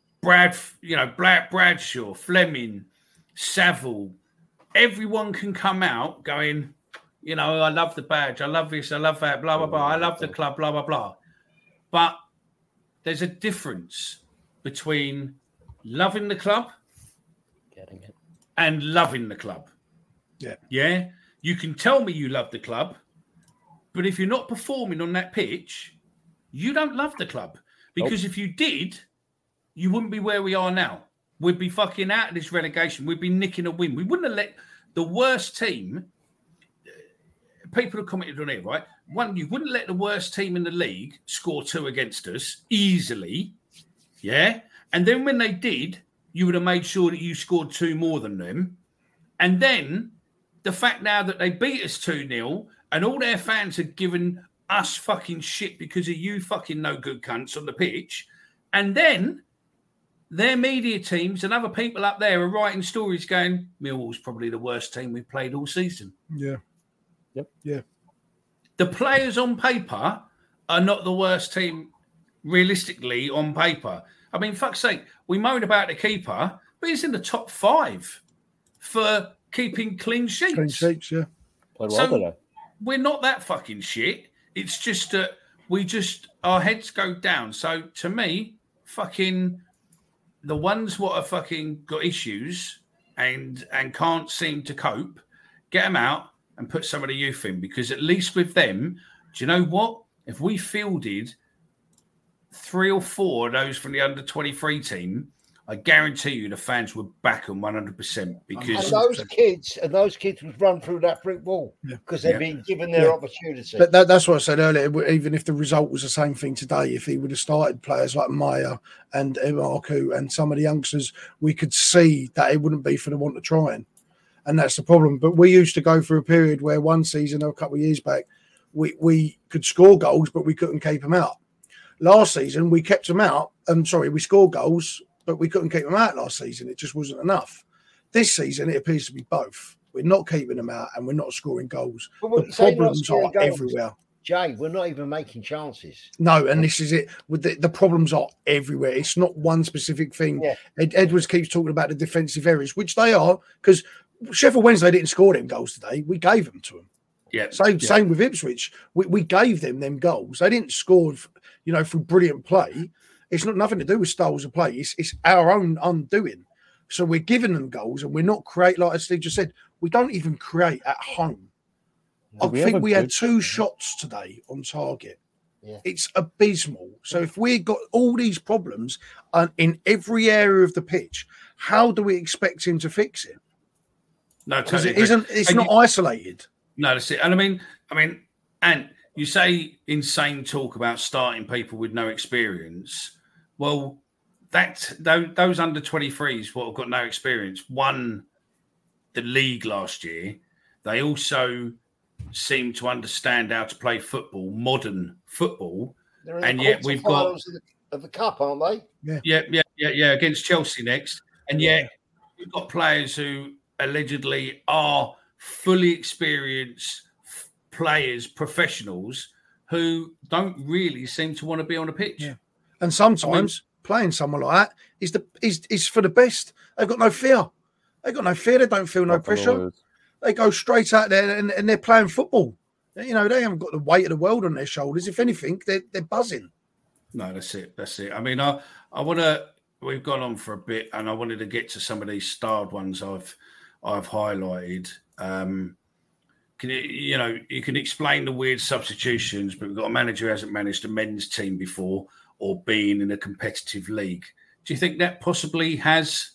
Bradshaw, Fleming, Saville, everyone can come out going, you know, I love the badge, I love this, I love that, blah, blah, blah. I love the club, blah, blah, blah. But there's a difference between loving the club and loving the club. Yeah. Yeah? You can tell me you love the club, but if you're not performing on that pitch, you don't love the club. Because if you did, you wouldn't be where we are now. We'd be fucking out of this relegation. We'd be nicking a win. We wouldn't have let the worst team people have commented on it, right? One, you wouldn't let the worst team in the league score 2 against us easily, yeah? And then when they did, you would have made sure that you scored 2 more than them. And then the fact now that they beat us 2-0 and all their fans had given us fucking shit because of you fucking no good cunts on the pitch. And then their media teams and other people up there are writing stories going, Millwall's probably the worst team we've played all season. Yeah. Yep. Yeah. The players on paper are not the worst team realistically on paper. I mean, fuck's sake, we moan about the keeper, but he's in the top 5 for keeping clean sheets. Clean sheets, yeah. Played well today. We're not that fucking shit. It's just that our heads go down. So to me, fucking the ones what are fucking got issues and can't seem to cope, get them out and put some of the youth in, because at least with them, do you know what? If we fielded 3 or 4 of those from the under-23 team, I guarantee you the fans would back them 100%. Because and those kids would run through that brick wall because they've been given their opportunity. But that's what I said earlier. Even if the result was the same thing today, if he would have started players like Maya and Emarku and some of the youngsters, we could see that it wouldn't be for the want of trying. And that's the problem. But we used to go through a period where one season, a couple of years back, we could score goals, but we couldn't keep them out. Last season, we kept them out. We scored goals, but we couldn't keep them out last season. It just wasn't enough. This season, it appears to be both. We're not keeping them out and we're not scoring goals. The problems are everywhere. Jay, we're not even making chances. No, and this is it. With the problems are everywhere. It's not one specific thing. Yeah. Edwards keeps talking about the defensive errors, which they are, because Sheffield Wednesday didn't score them goals today. We gave them to them. Yeah. Same with Ipswich. We gave them goals. They didn't score, through brilliant play. It's not nothing to do with styles of play. It's our own undoing. So we're giving them goals and we're not like Steve just said, we don't even create at home. I think we had 2 shots today on target. Yeah. It's abysmal. So if we've got all these problems in every area of the pitch, how do we expect him to fix it? No, totally. It's not isolated. No, that's it. And I mean, and you say insane talk about starting people with no experience. Well, those under 23s, what have got no experience, won the league last year. They also seem to understand how to play football, modern football, and yet we've got of the cup, aren't they? Yeah, against Chelsea next, and yet we've got players who allegedly are fully experienced players, professionals who don't really seem to want to be on a pitch. Yeah. And sometimes playing someone like that is for the best. They've got no fear. They don't feel no pressure. They go straight out there and they're playing football. They haven't got the weight of the world on their shoulders. If anything, they're buzzing. No, that's it. I mean, we've gone on for a bit and I wanted to get to some of these starred ones I've highlighted. You can explain the weird substitutions, but we've got a manager who hasn't managed a men's team before or been in a competitive league. Do you think that possibly has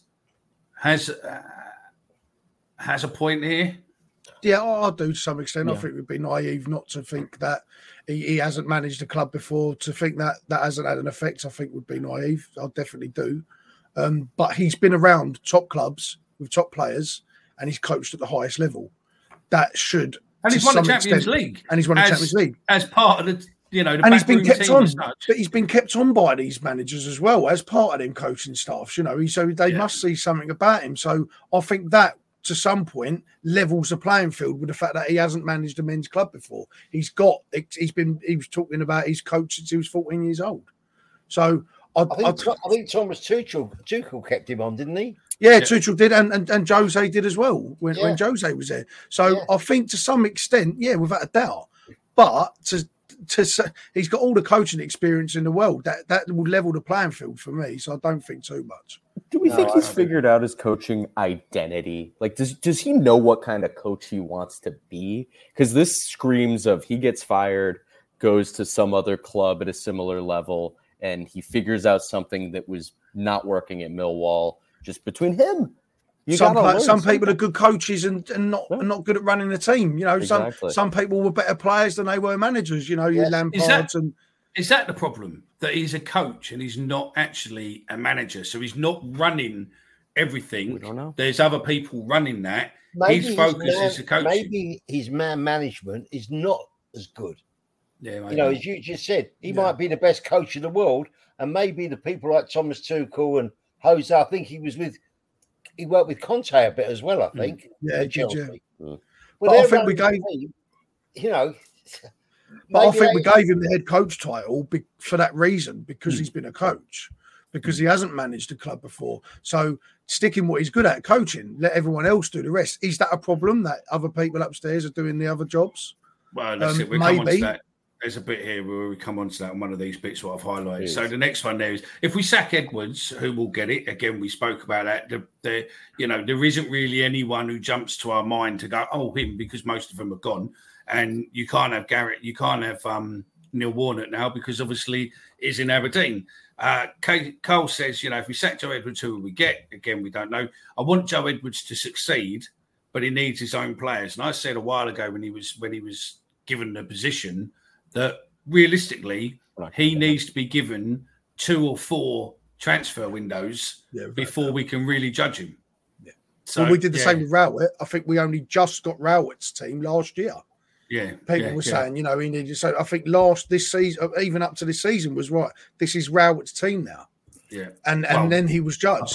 a point here? Yeah, I do to some extent. Yeah. I think it would be naive not to think that he hasn't managed a club before. To think that hasn't had an effect, I think would be naive. I definitely do. But he's been around top clubs with top players and he's coached at the highest level. That should... And he's won the Champions League. And he's won the Champions League. As part of the... and he's been kept on, but he's been kept on by these managers as well as part of them coaching staffs. So they must see something about him. So I think that to some point levels the playing field with the fact that he hasn't managed a men's club before. He was talking about his coach since he was 14 years old. So I think Thomas Tuchel kept him on, didn't he? Yeah, Tuchel did, and Jose did as well when Jose was there. So I think to some extent, without a doubt, but he's got all the coaching experience in the world. That will level the playing field for me. So I don't think too much. Do we think he's figured out his coaching identity? Like, does he know what kind of coach he wants to be? Because this screams of he gets fired, goes to some other club at a similar level, and he figures out something that was not working at Millwall just between him Some people are good coaches and not good at running the team. You know, some people were better players than they were managers. You know, your Lampards and. Is that the problem? That he's a coach and he's not actually a manager, so he's not running everything. We don't know. There's other people running that. Maybe his focus is the coaching. Maybe his man management is not as good. Yeah, maybe. You know, as you just said, he might be the best coach in the world, and maybe the people like Thomas Tuchel and Jose. I think he worked with Conte a bit as well. I think. Chelsea. Well, but I think we gave. You know. But I think we gave him the head coach title for that reason, because he's been a coach, because he hasn't managed a club before. So sticking what he's good at, coaching, let everyone else do the rest. Is that a problem that other people upstairs are doing the other jobs? Well, that's it. We'll come on to that. There's a bit here where we come on to that on one of these bits what I've highlighted. So the next one there is, if we sack Edwards, who will get it? Again, we spoke about that. There isn't really anyone who jumps to our mind to go, oh, him, because most of them are gone. And you can't have Garrett, you can't have Neil Warnock now, because obviously he's in Aberdeen. Cole says, if we sack Joe Edwards, who will we get? Again, we don't know. I want Joe Edwards to succeed, but he needs his own players. And I said a while ago when he was given the position that realistically he needs to be given 2 or 4 transfer windows before we can really judge him. Yeah. So we did the same with Rowett. I think we only just got Rowett's team last year. Yeah, people were saying, he needed. So I think this season, even up to this season, was right. This is Rowett's team now. Yeah, and then he was judged.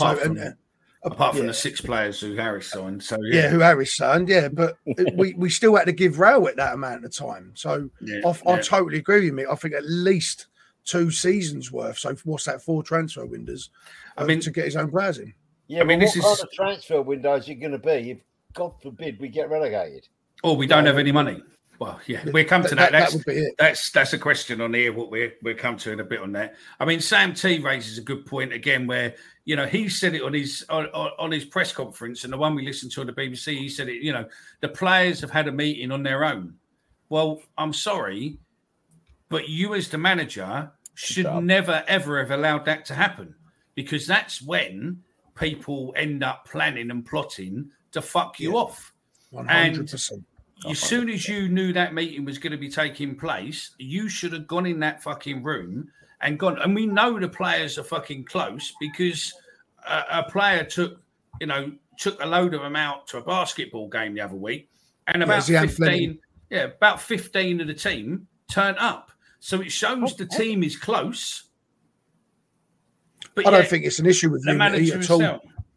Apart from the 6 players who Harris signed, who Harris signed, but we still had to give Rowett that amount of time. So I totally agree with me. I think at least 2 seasons worth. So what's that? 4 transfer windows. To get his own players in. Yeah, what kind of transfer windows are going to be if, God forbid, we get relegated? Or we don't have any money. Well, we'll come to that. That would be it. That's a question on here. What we'll come to in a bit on that. I mean, Sam T raises a good point again, where he said it on his press conference, and the one we listened to on the BBC, he said it. The players have had a meeting on their own. Well, I'm sorry, but you as the manager should never ever have allowed that to happen, because that's when people end up planning and plotting to fuck you off. 100%. And as soon as you knew that meeting was going to be taking place, you should have gone in that fucking room and gone. And we know the players are fucking close, because a player took a load of them out to a basketball game the other week, and about 15 of the team turned up. So it shows the team is close. But I don't think it's an issue with the manager at all.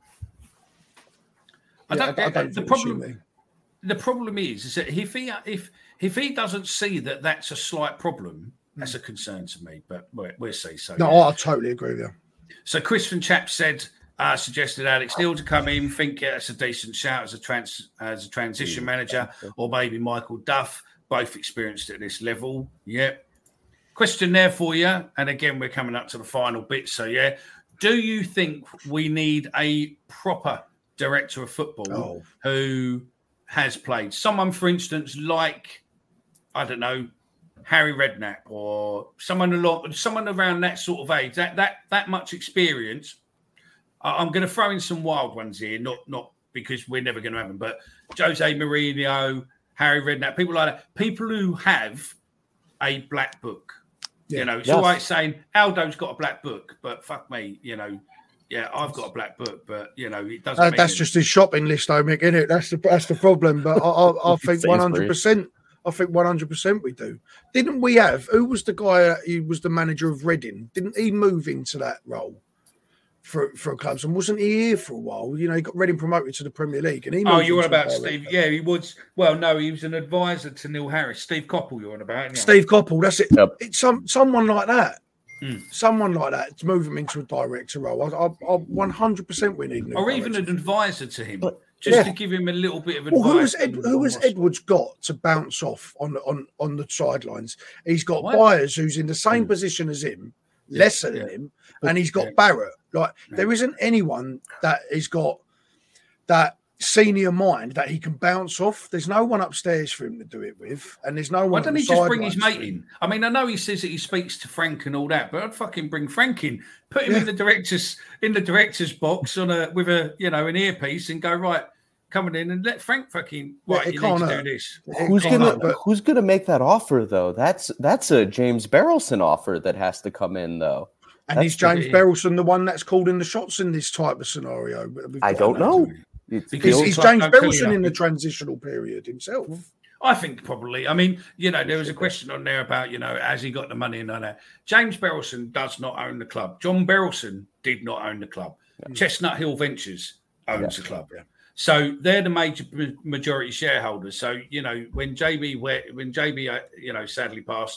The problem is that if he doesn't see that that's a slight problem, that's a concern to me. But we'll see. So I totally agree with you. So Chris from Chap suggested Alex Neil to come in. Think that's a decent shout as a transition manager, or maybe Michael Duff, both experienced at this level. Yeah. Question there for you, and again we're coming up to the final bit. So do you think we need a proper director of football who has played? Someone, for instance, like, I don't know, Harry Redknapp, or someone around that sort of age, that much experience. I'm going to throw in some wild ones here, not because we're never going to have them, but Jose Mourinho, Harry Redknapp, people like that, people who have a black book. It's all right saying Aldo's got a black book, but fuck me, I've got a black book, but it doesn't. That's just his shopping list, though, Mick, isn't it? That's the problem. But I think 100%. I think 100% we do. Didn't we have? Who was the guy? He was the manager of Reading. Didn't he move into that role for clubs? And wasn't he here for a while? He got Reading promoted to the Premier League. And he. Oh, you're on about Steve? Yeah, he was. Well, no, he was an advisor to Neil Harris. Steve Coppell, you're on about. Steve Coppell. That's it. Yep. It's someone like that. Someone like that to move him into a director role. I 100% we need. Or even an advisor to him, to give him a little bit of advice. Who has Edwards got to bounce off on the sidelines? He's got Byers, who's in the same position as him, lesser than him, and he's got Barrett. There isn't anyone that has got that senior mind that he can bounce off. There's no one upstairs for him to do it with, and there's no one. Why don't he just bring his mate in? I mean, I know he says that he speaks to Frank and all that, but I'd fucking bring Frank in, put him in the director's box with an earpiece, and go right. Coming in and let Frank fucking you need to do this. Who's gonna make that offer though? That's a James Barrelson offer that has to come in though. And is James Barrelson the one that's calling the shots in this type of scenario? I don't know. Is James Barrelson in the transitional period himself? I think probably. I mean, there was a question on there about, has he got the money and all that. James Barrelson does not own the club. John Barrelson did not own the club. Yeah. Chestnut Hill Ventures owns the club. Yeah. So they're the majority shareholders. So when JB sadly passed,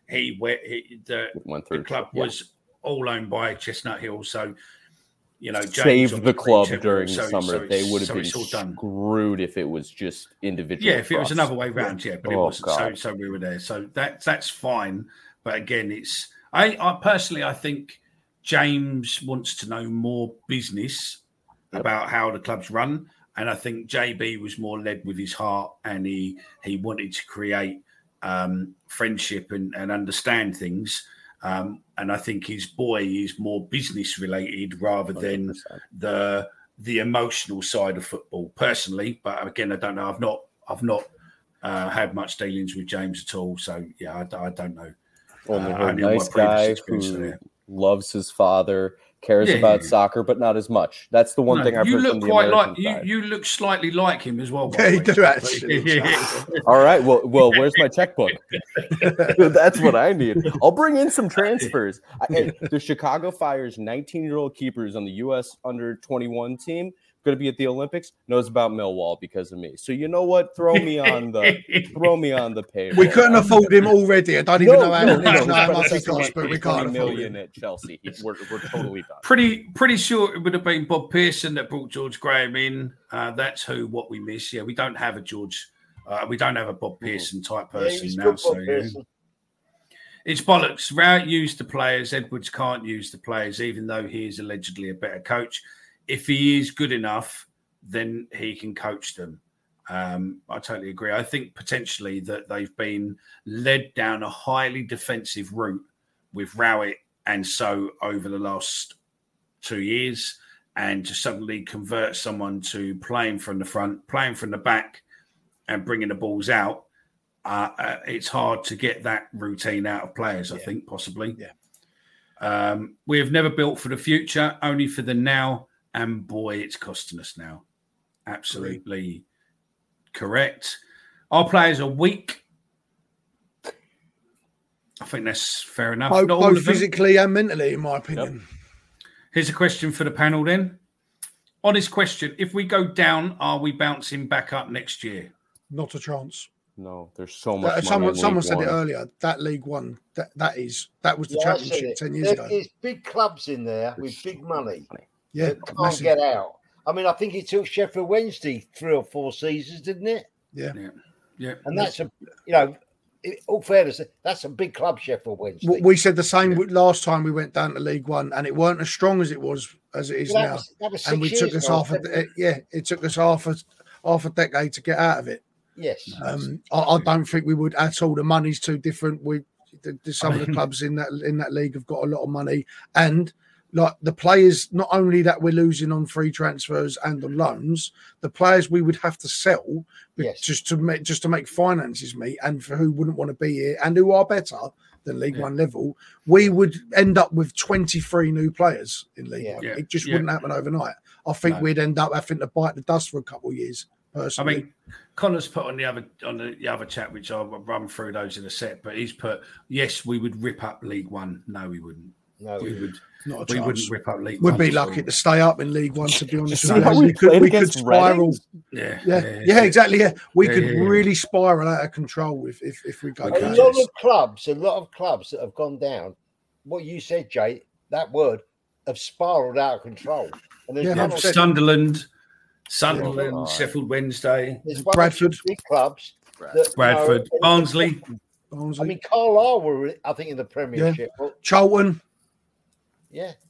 the club was all owned by Chestnut Hill. So James saved the club during the summer. They would have been screwed if it was just individual. Yeah, if it was another way round, but it wasn't. God. So we were there. So that's fine. But again, I personally I think James wants to know more business about how the club's run. And I think JB was more led with his heart, and he wanted to create friendship and understand things. And I think his boy is more business related rather than 100%. the emotional side of football. Personally, but again, I don't know. I've not had much dealings with James at all. So yeah, I don't know. Only a nice guy who loves his father. Cares about soccer, but not as much. That's the one thing I've heard from the American side. You look slightly like him as well. Yeah, you do actually. All right. Well, where's my checkbook? That's what I need. I'll bring in some transfers. The Chicago Fire's 19-year-old keepers on the U.S. under-21 team going to be at the Olympics knows about Millwall because of me. So you know what? Throw me on the payroll. We couldn't afford him already. I don't even know how much he costs, but we can't afford him. At Chelsea. We're totally done. Pretty sure it would have been Bob Pearson that brought George Graham in. That's what we miss. Yeah, we don't have a George. We don't have a Bob Pearson type person now. So it's bollocks. Rowett used the players. Edwards can't use the players, even though he is allegedly a better coach. If he is good enough, then he can coach them. I totally agree. I think potentially that they've been led down a highly defensive route with Rowett and so over the last 2 years, and to suddenly convert someone to playing from the front, playing from the back, and bringing the balls out. It's hard to get that routine out of players, I think, possibly. Yeah. We have never built for the future, only for the now. And boy, it's costing us now. Absolutely correct. Our players are weak. I think that's fair enough. Both physically and mentally, in my opinion. Yep. Here's a question for the panel then. Honest question. If we go down, are we bouncing back up next year? Not a chance. No, there's so much money. Someone said it earlier. That League One, that was the championship 10 years ago. There's big clubs in there with big money. Yeah, can't get out. I mean, I think it took Sheffield Wednesday 3 or 4 seasons, didn't it? Yeah. And that's all fairness, that's a big club, Sheffield Wednesday. We said the same last time we went down to League One, and it weren't as strong as it is now. That was 6 and we years took us it took us half a decade to get out of it. Yes. I don't think we would at all. The money's too different. Some of the clubs in that league have got a lot of money, and like the players, not only that we're losing on free transfers and on loans, the players we would have to sell just to make finances meet, and for who wouldn't want to be here and who are better than League One level, we would end up with 23 new players in League One. It just wouldn't happen overnight. I think we'd end up having to bite the dust for a couple of years. Personally. I mean, Connor's put on the other chat, which I'll run through those in a sec, but he's put, yes, we would rip up League One. No, we wouldn't. No, we would. Not a chance. We wouldn't rip up League One. We'd be lucky to stay up in League One, to be honest. We could spiral. Yeah, exactly. Yeah, we could really spiral out of control if we go. A lot of clubs that have gone down. What you said, Jay, that word, have spiraled out of control. And Sunderland, Sheffield Wednesday, Bradford, big clubs. Bradford, Barnsley. I mean, Carlisle were, I think, in the Premiership. Charlton. Yeah.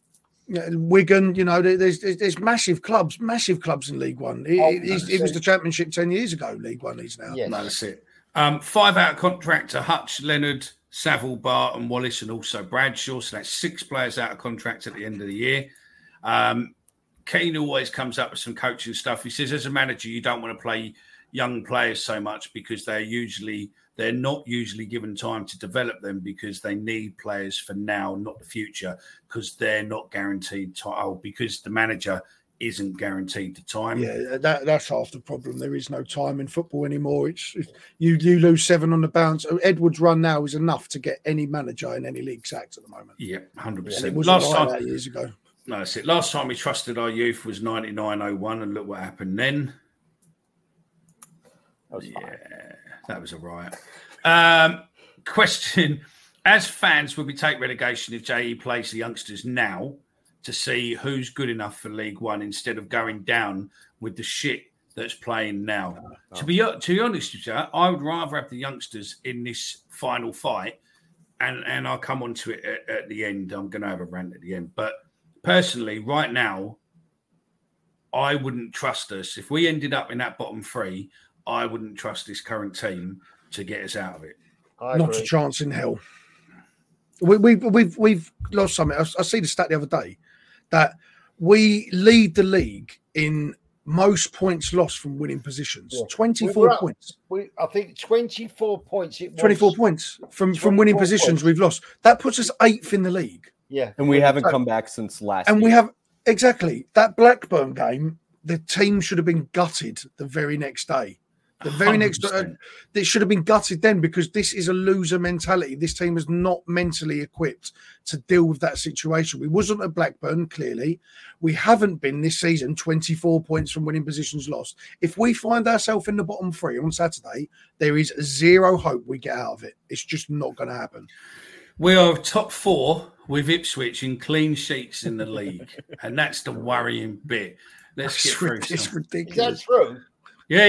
Wigan, there's massive clubs in League One. He was the Championship 10 years ago. League One, he's now. Yes. No, that's it. 5 out contract to Hutch, Leonard, Saville, Bart, and Wallace, and also Bradshaw. So that's 6 players out of contract at the end of the year. Keane always comes up with some coaching stuff. He says, as a manager, you don't want to play young players so much because they're not usually given time to develop them because they need players for now, not the future, because they're not guaranteed time. Because the manager isn't guaranteed the time. Yeah, that's half the problem. There is no time in football anymore. You lose 7 on the bounce. Edwards' run now is enough to get any manager in any league sacked at the moment. Yeah, 100%. It wasn't like that years ago. No, that's it. Last time we trusted our youth was 99-01, and look what happened then. That was a riot. Question: as fans, would we take relegation if JE plays the youngsters now to see who's good enough for League One instead of going down with the shit that's playing now? To be honest with you, I would rather have the youngsters in this final fight, and I'll come on to it at the end. I'm going to have a rant at the end, but personally, right now, I wouldn't trust us. If we ended up in that bottom 3, I wouldn't trust this current team to get us out of it. Not a chance in hell. We've lost something. I see the stat the other day that we lead the league in most points lost from winning positions. 24 points. I think 24 points. 24 points from winning positions we've lost. That puts us 8th in the league. Yeah. And we haven't come back since last year. We have, exactly. That Blackburn game, the team should have been gutted the very next day. The very 100%. Next day, they should have been gutted then because this is a loser mentality. This team is not mentally equipped to deal with that situation. We wasn't at Blackburn, clearly. We haven't been this season, 24 points from winning positions lost. If we find ourselves in the bottom 3 on Saturday, there is zero hope we get out of it. It's just not going to happen. We are top 4 with Ipswich in clean sheets in the league. And that's the worrying bit. Let's get through. It's ridiculous. Is that true? Yeah.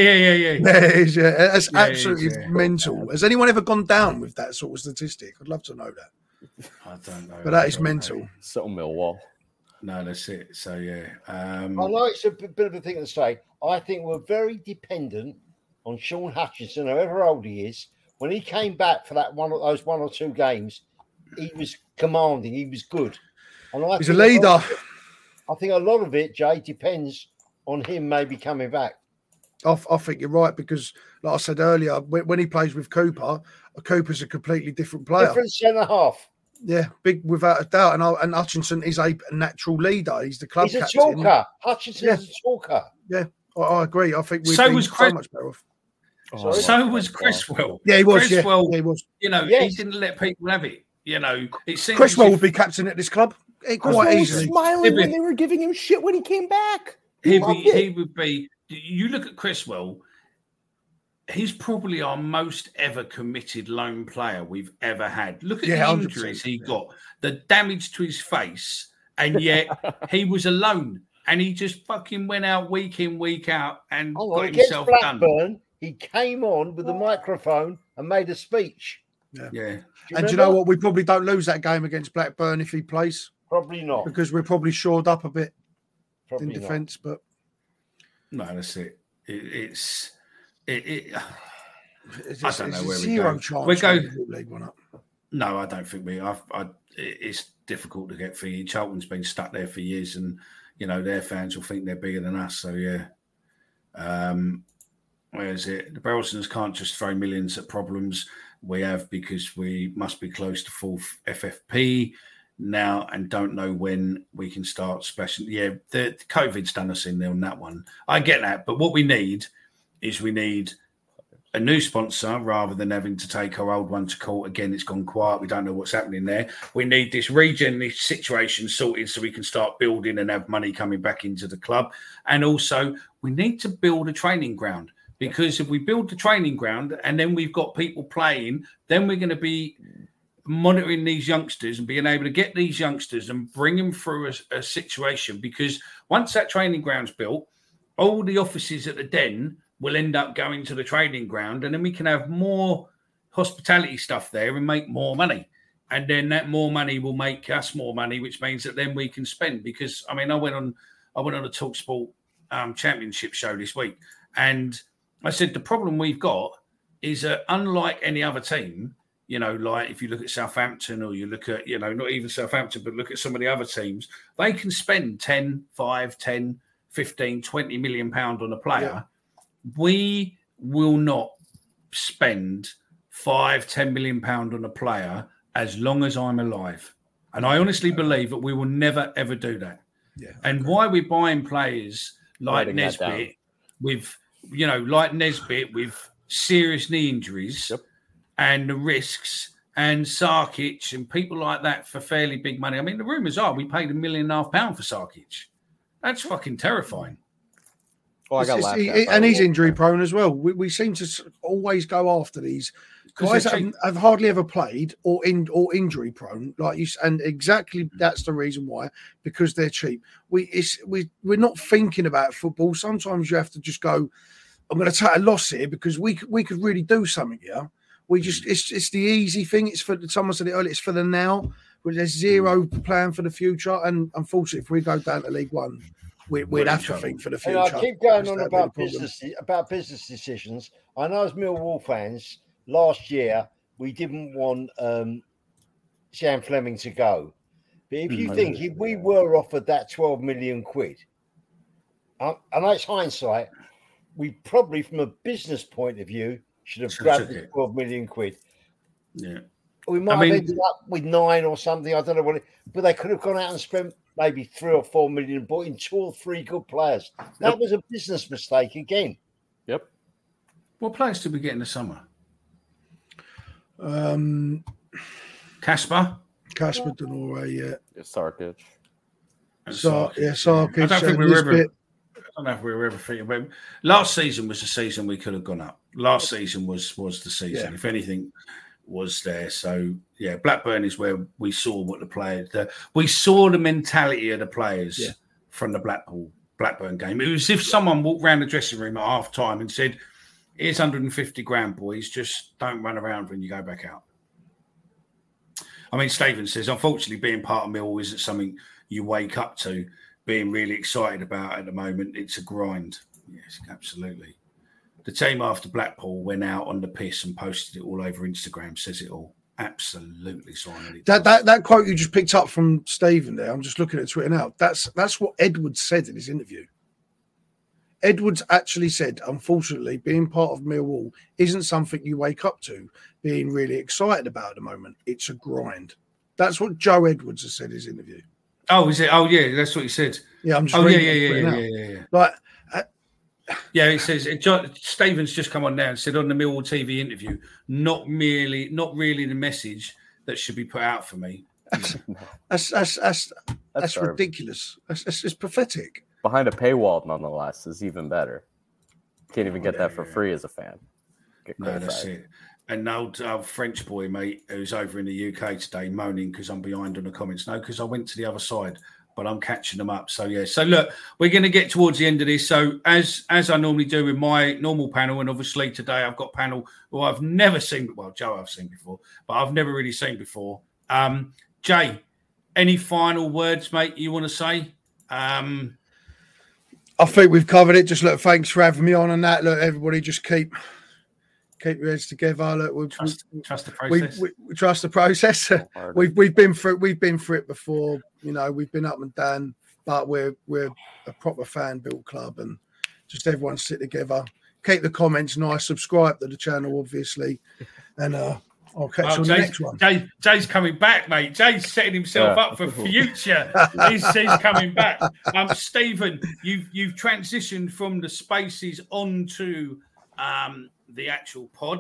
That's absolutely mental. Has anyone ever gone down with that sort of statistic? I'd love to know that. I don't know. But that is mental. So Millwall. No, that's it. So, yeah. I know it's a bit of a thing to say. I think we're very dependent on Sean Hutchinson, however old he is. When he came back for those 1 or 2 games, he was commanding. He was good. And he's a leader. I think a lot of it, Jay, depends on him maybe coming back. I think you're right because, like I said earlier, when he plays with Cooper, Cooper's a completely different player. Different centre-half. Yeah, big without a doubt. And Hutchinson is a natural leader. He's the club captain. He's a talker. Hutchinson's a talker. Yeah, I agree. I think we've been so much better off. So was Criswell. Yeah, he was. Criswell, yeah, he was. He didn't let people have it. It seems Criswell would be captain at this club quite easily. Smiling when they were giving him shit when he came back. He would be. You look at Criswell, he's probably our most ever committed lone player we've ever had. Look at the injuries he got, the damage to his face, and yet he was alone. And he just fucking went out week in, week out and got himself done. He came on with a microphone and made a speech. Yeah. And do you know what? We probably don't lose that game against Blackburn if he plays. Probably not. Because we're probably shored up a bit in defence, but... No, that's it. I don't know where we go. League One up. No, I don't think we. It's difficult to get for you. Charlton's been stuck there for years, and their fans will think they're bigger than us. So yeah. Where is it? The Brelsons can't just throw millions at problems we have because we must be close to full FFP now and don't know when we can start splashing. Yeah, the COVID's done us in there on that one. I get that. But what we need is a new sponsor rather than having to take our old one to court. Again, it's gone quiet. We don't know what's happening there. We need this situation sorted so we can start building and have money coming back into the club. And also, we need to build a training ground because if we build the training ground and then we've got people playing, then we're going to be monitoring these youngsters and being able to get these youngsters and bring them through a situation because once that training ground's built, all the offices at the Den will end up going to the training ground and then we can have more hospitality stuff there and make more money. and then that more money will make us more money, which means that then we can spend. Because I mean, I went on a TalkSport Championship show this week, and I said the problem we've got is that unlike any other team, you know, like if you look at Southampton or you look at, you know, not even Southampton, but look at some of the other teams, they can spend 10, 5, 10, 15, 20 million pound on a player. Yeah. We will not spend 5, 10 million pound on a player as long as I'm alive. And I honestly believe that we will never, ever do that. Yeah. And why we're buying players like Nesbitt with, you know, like Nesbitt with serious knee injuries and the risks, and Sarkic and people like that for fairly big money. I mean, the rumours are we paid £1.5 million for Sarkic. That's fucking terrifying. Oh, and he's injury prone as well. We seem to always go after these guys that have hardly ever played or injury prone, like you. And exactly that's the reason why, because they're cheap. We're not thinking about football. Sometimes you have to just go, I'm going to take a loss here because we could really do something here. We just it's the easy thing. It's for someone said it earlier. It's for the now. There's zero plan for the future, and unfortunately, if we go down to League One, we'd have to think for the future. And I keep going on about business decisions. I know as Millwall fans, last year we didn't want Sam Fleming to go, but if you think if we were offered that 12 million quid, I know it's hindsight. We probably, from a business point of view, should have grabbed the 12 million quid. Yeah. We might have ended up with 9 or something. I don't know what but they could have gone out and spent maybe 3 or 4 million, bought in 2 or 3 good players. That was a business mistake again. Yep. What players did we get in the summer? Kasper Denore, yeah. Sarkic. Sarkic. I don't think we were ever. I don't know if we were ever thinking about. Last season was the season we could have gone up. Last season was the season. Yeah. If anything was there. So yeah, Blackburn is where we saw what the players. We saw the mentality of the players from the Blackburn game. It was as if someone walked around the dressing room at half time and said, "Here's 150 grand, boys. Just don't run around when you go back out." I mean, Stephen says, unfortunately, being part of Millwall isn't something you wake up to. Being really excited about at the moment, it's a grind. Yes, absolutely. The team after Blackpool went out on the piss and posted it all over Instagram. Says it all. Absolutely, Simon. That quote you just picked up from Stephen there. I'm just looking at Twitter now. That's what Edwards said in his interview. Edwards actually said, unfortunately, being part of Millwall isn't something you wake up to. Being really excited about at the moment, it's a grind. That's what Joe Edwards has said in his interview. Oh, is it? Oh, yeah, that's what he said. Yeah, I'm just reading yeah. Like, yeah, it says Stephen's just come on now and said on the Millwall TV interview, not really the message that should be put out for me. That's ridiculous. It's pathetic. Behind a paywall, nonetheless, is even better. Can't even get that for free as a fan. No, that's it. And our French boy, mate, who's over in the UK today, moaning because I'm behind on the comments. No, because I went to the other side, but I'm catching them up. So, yeah. So, look, we're going to get towards the end of this. So, as I normally do with my normal panel, and obviously today I've got a panel who I've never seen. Well, Joe I've seen before, but I've never really seen before. Jay, any final words, mate, you want to say? I think we've covered it. Just look, thanks for having me on and that. Look, everybody just keep your heads together. Look, trust the process. We trust the process. We've been through it before. You know, we've been up and down, but we're a proper fan built club, and just everyone sit together. Keep the comments nice. Subscribe to the channel, obviously, and I'll catch you on the next one. Jay's coming back, mate. Jay's setting himself up for future. He's coming back. Stephen, you've transitioned from the spaces onto the actual pod.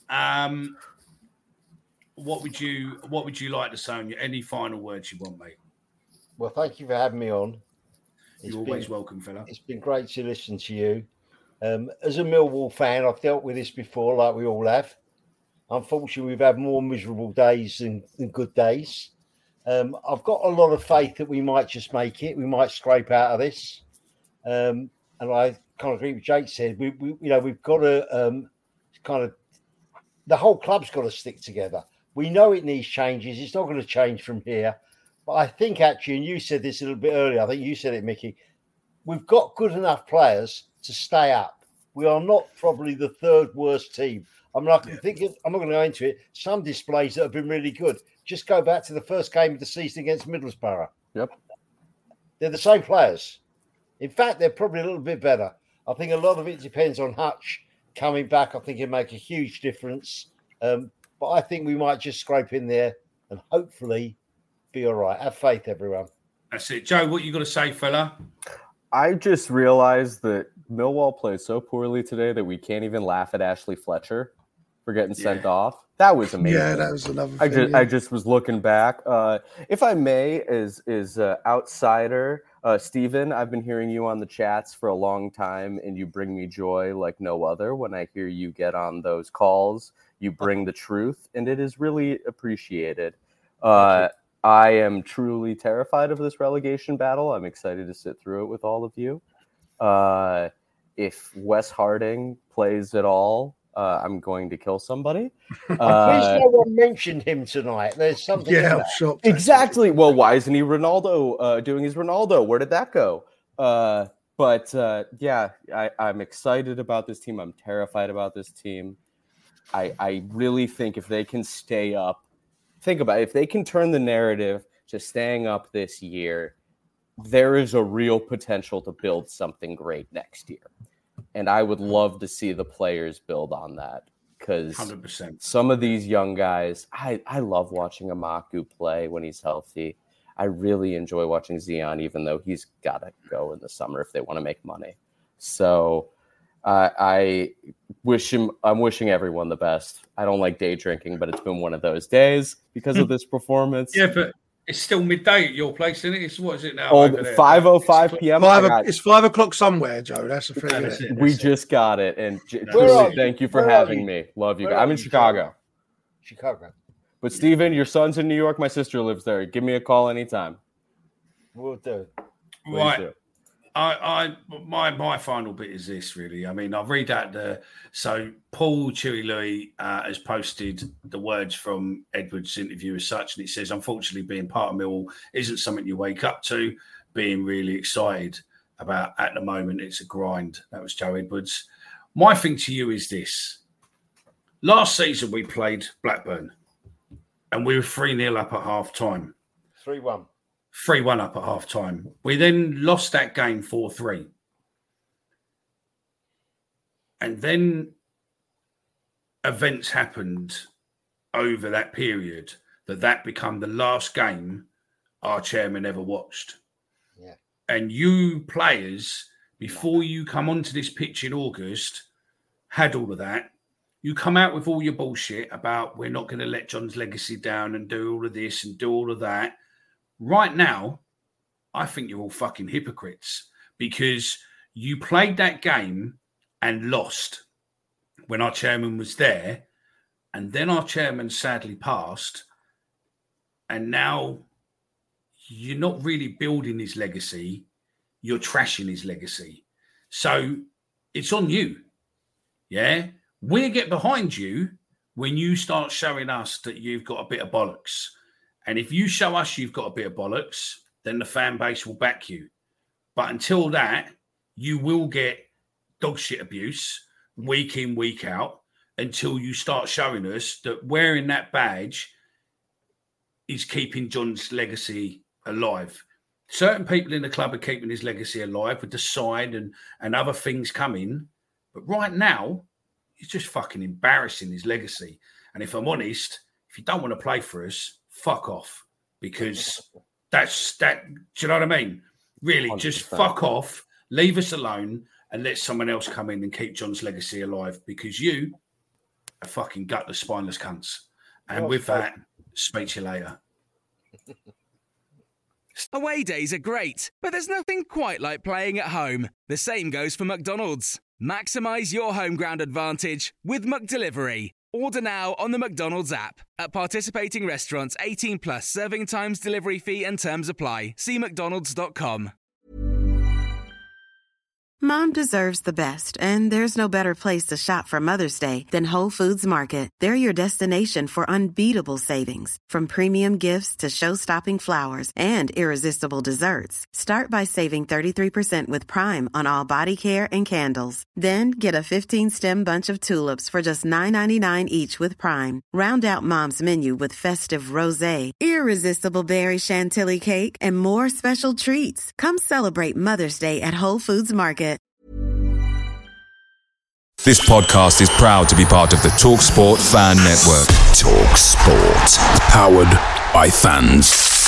What would you like to say on you? Any final words you want, mate? Well, thank you for having me on. You're always welcome, fella. It's been great to listen to you. As a Millwall fan, I've dealt with this before, like we all have. Unfortunately, we've had more miserable days than good days. I've got a lot of faith that we might just make it. We might scrape out of this. And I kind of agree with Jake said. We've got to kind of the whole club's got to stick together. We know it needs changes. It's not going to change from here. But I think actually, and you said this a little bit earlier, I think you said it, Mickey, we've got good enough players to stay up. We are not probably the third worst team. I mean, I can think of, I'm not going to go into it, some displays that have been really good. Just go back to the first game of the season against Middlesbrough. Yep. They're the same players. In fact, they're probably a little bit better. I think a lot of it depends on Hutch coming back. I think it'll make a huge difference. But I think we might just scrape in there and hopefully be all right. Have faith, everyone. That's it. Joe, what you got to say, fella? I just realized that Millwall played so poorly today that we can't even laugh at Ashley Fletcher for getting sent off. That was amazing. Yeah, that was another thing. I just was looking back. If I may, as outsider, Stephen, I've been hearing you on the chats for a long time, and you bring me joy like no other. When I hear you get on those calls, you bring the truth, and it is really appreciated. I am truly terrified of this relegation battle. I'm excited to sit through it with all of you. If Wes Harding plays at all, I'm going to kill somebody. Please, no one mentioned him tonight. There's something. Yeah, I'm shocked. Exactly. Well, why isn't he Ronaldo doing his Ronaldo? Where did that go? I'm excited about this team. I'm terrified about this team. I really think if they can stay up, think about it, if they can turn the narrative to staying up this year, there is a real potential to build something great next year. And I would love to see the players build on that because 100%. Some of these young guys, I love watching Amaku play when he's healthy. I really enjoy watching Zion, even though he's got to go in the summer if they want to make money. So I'm wishing everyone the best. I don't like day drinking, but it's been one of those days because of this performance. Yeah, but it's still midday at your place, isn't it? It's, what is it now? 5:05 p.m. It's 5 o'clock somewhere, Joe. That's the thing. We just got it. And truly, thank you for having me. Love you guys. I'm in Chicago. But Steven, your son's in New York. My sister lives there. Give me a call anytime. Will do. Right. My final bit is this, really. I mean, I'll read out so Paul Chewy Louis has posted the words from Edwards' interview as such, and it says, unfortunately, being part of Millwall isn't something you wake up to. Being really excited about at the moment, it's a grind. That was Joe Edwards. My thing to you is this. Last season, we played Blackburn, and we were 3-0 up at half-time. 3-1. 3-1 up at half-time. We then lost that game 4-3. And then events happened over that period that became the last game our chairman ever watched. Yeah. And you players, before you come onto this pitch in August, had all of that. You come out with all your bullshit about we're not going to let John's legacy down and do all of this and do all of that. Right now, I think you're all fucking hypocrites because you played that game and lost when our chairman was there. And then our chairman sadly passed. And now you're not really building his legacy. You're trashing his legacy. So it's on you. Yeah? We'll get behind you when you start showing us that you've got a bit of bollocks. And if you show us you've got a bit of bollocks, then the fan base will back you. But until that, you will get dog shit abuse week in, week out, until you start showing us that wearing that badge is keeping John's legacy alive. Certain people in the club are keeping his legacy alive with the side and other things coming. But right now, he's just fucking embarrassing his legacy. And if I'm honest, if you don't want to play for us, fuck off, because that's that. Do you know what I mean? Really, 100%. Just fuck off, leave us alone, and let someone else come in and keep John's legacy alive, because you are fucking gutless, spineless cunts. And with that, speak to you later. Away days are great, but there's nothing quite like playing at home. The same goes for McDonald's. Maximise your home ground advantage with McDelivery. Order now on the McDonald's app. At participating restaurants, 18 plus, serving times, delivery fee and terms apply. See mcdonalds.com. Mom deserves the best, and there's no better place to shop for Mother's Day than Whole Foods Market. They're your destination for unbeatable savings, from premium gifts to show-stopping flowers and irresistible desserts. Start by saving 33% with Prime on all body care and candles. Then get a 15-stem bunch of tulips for just $9.99 each with Prime. Round out Mom's menu with festive rosé, irresistible berry chantilly cake, and more special treats. Come celebrate Mother's Day at Whole Foods Market. This podcast is proud to be part of the TalkSport Fan Network. TalkSport. Powered by fans.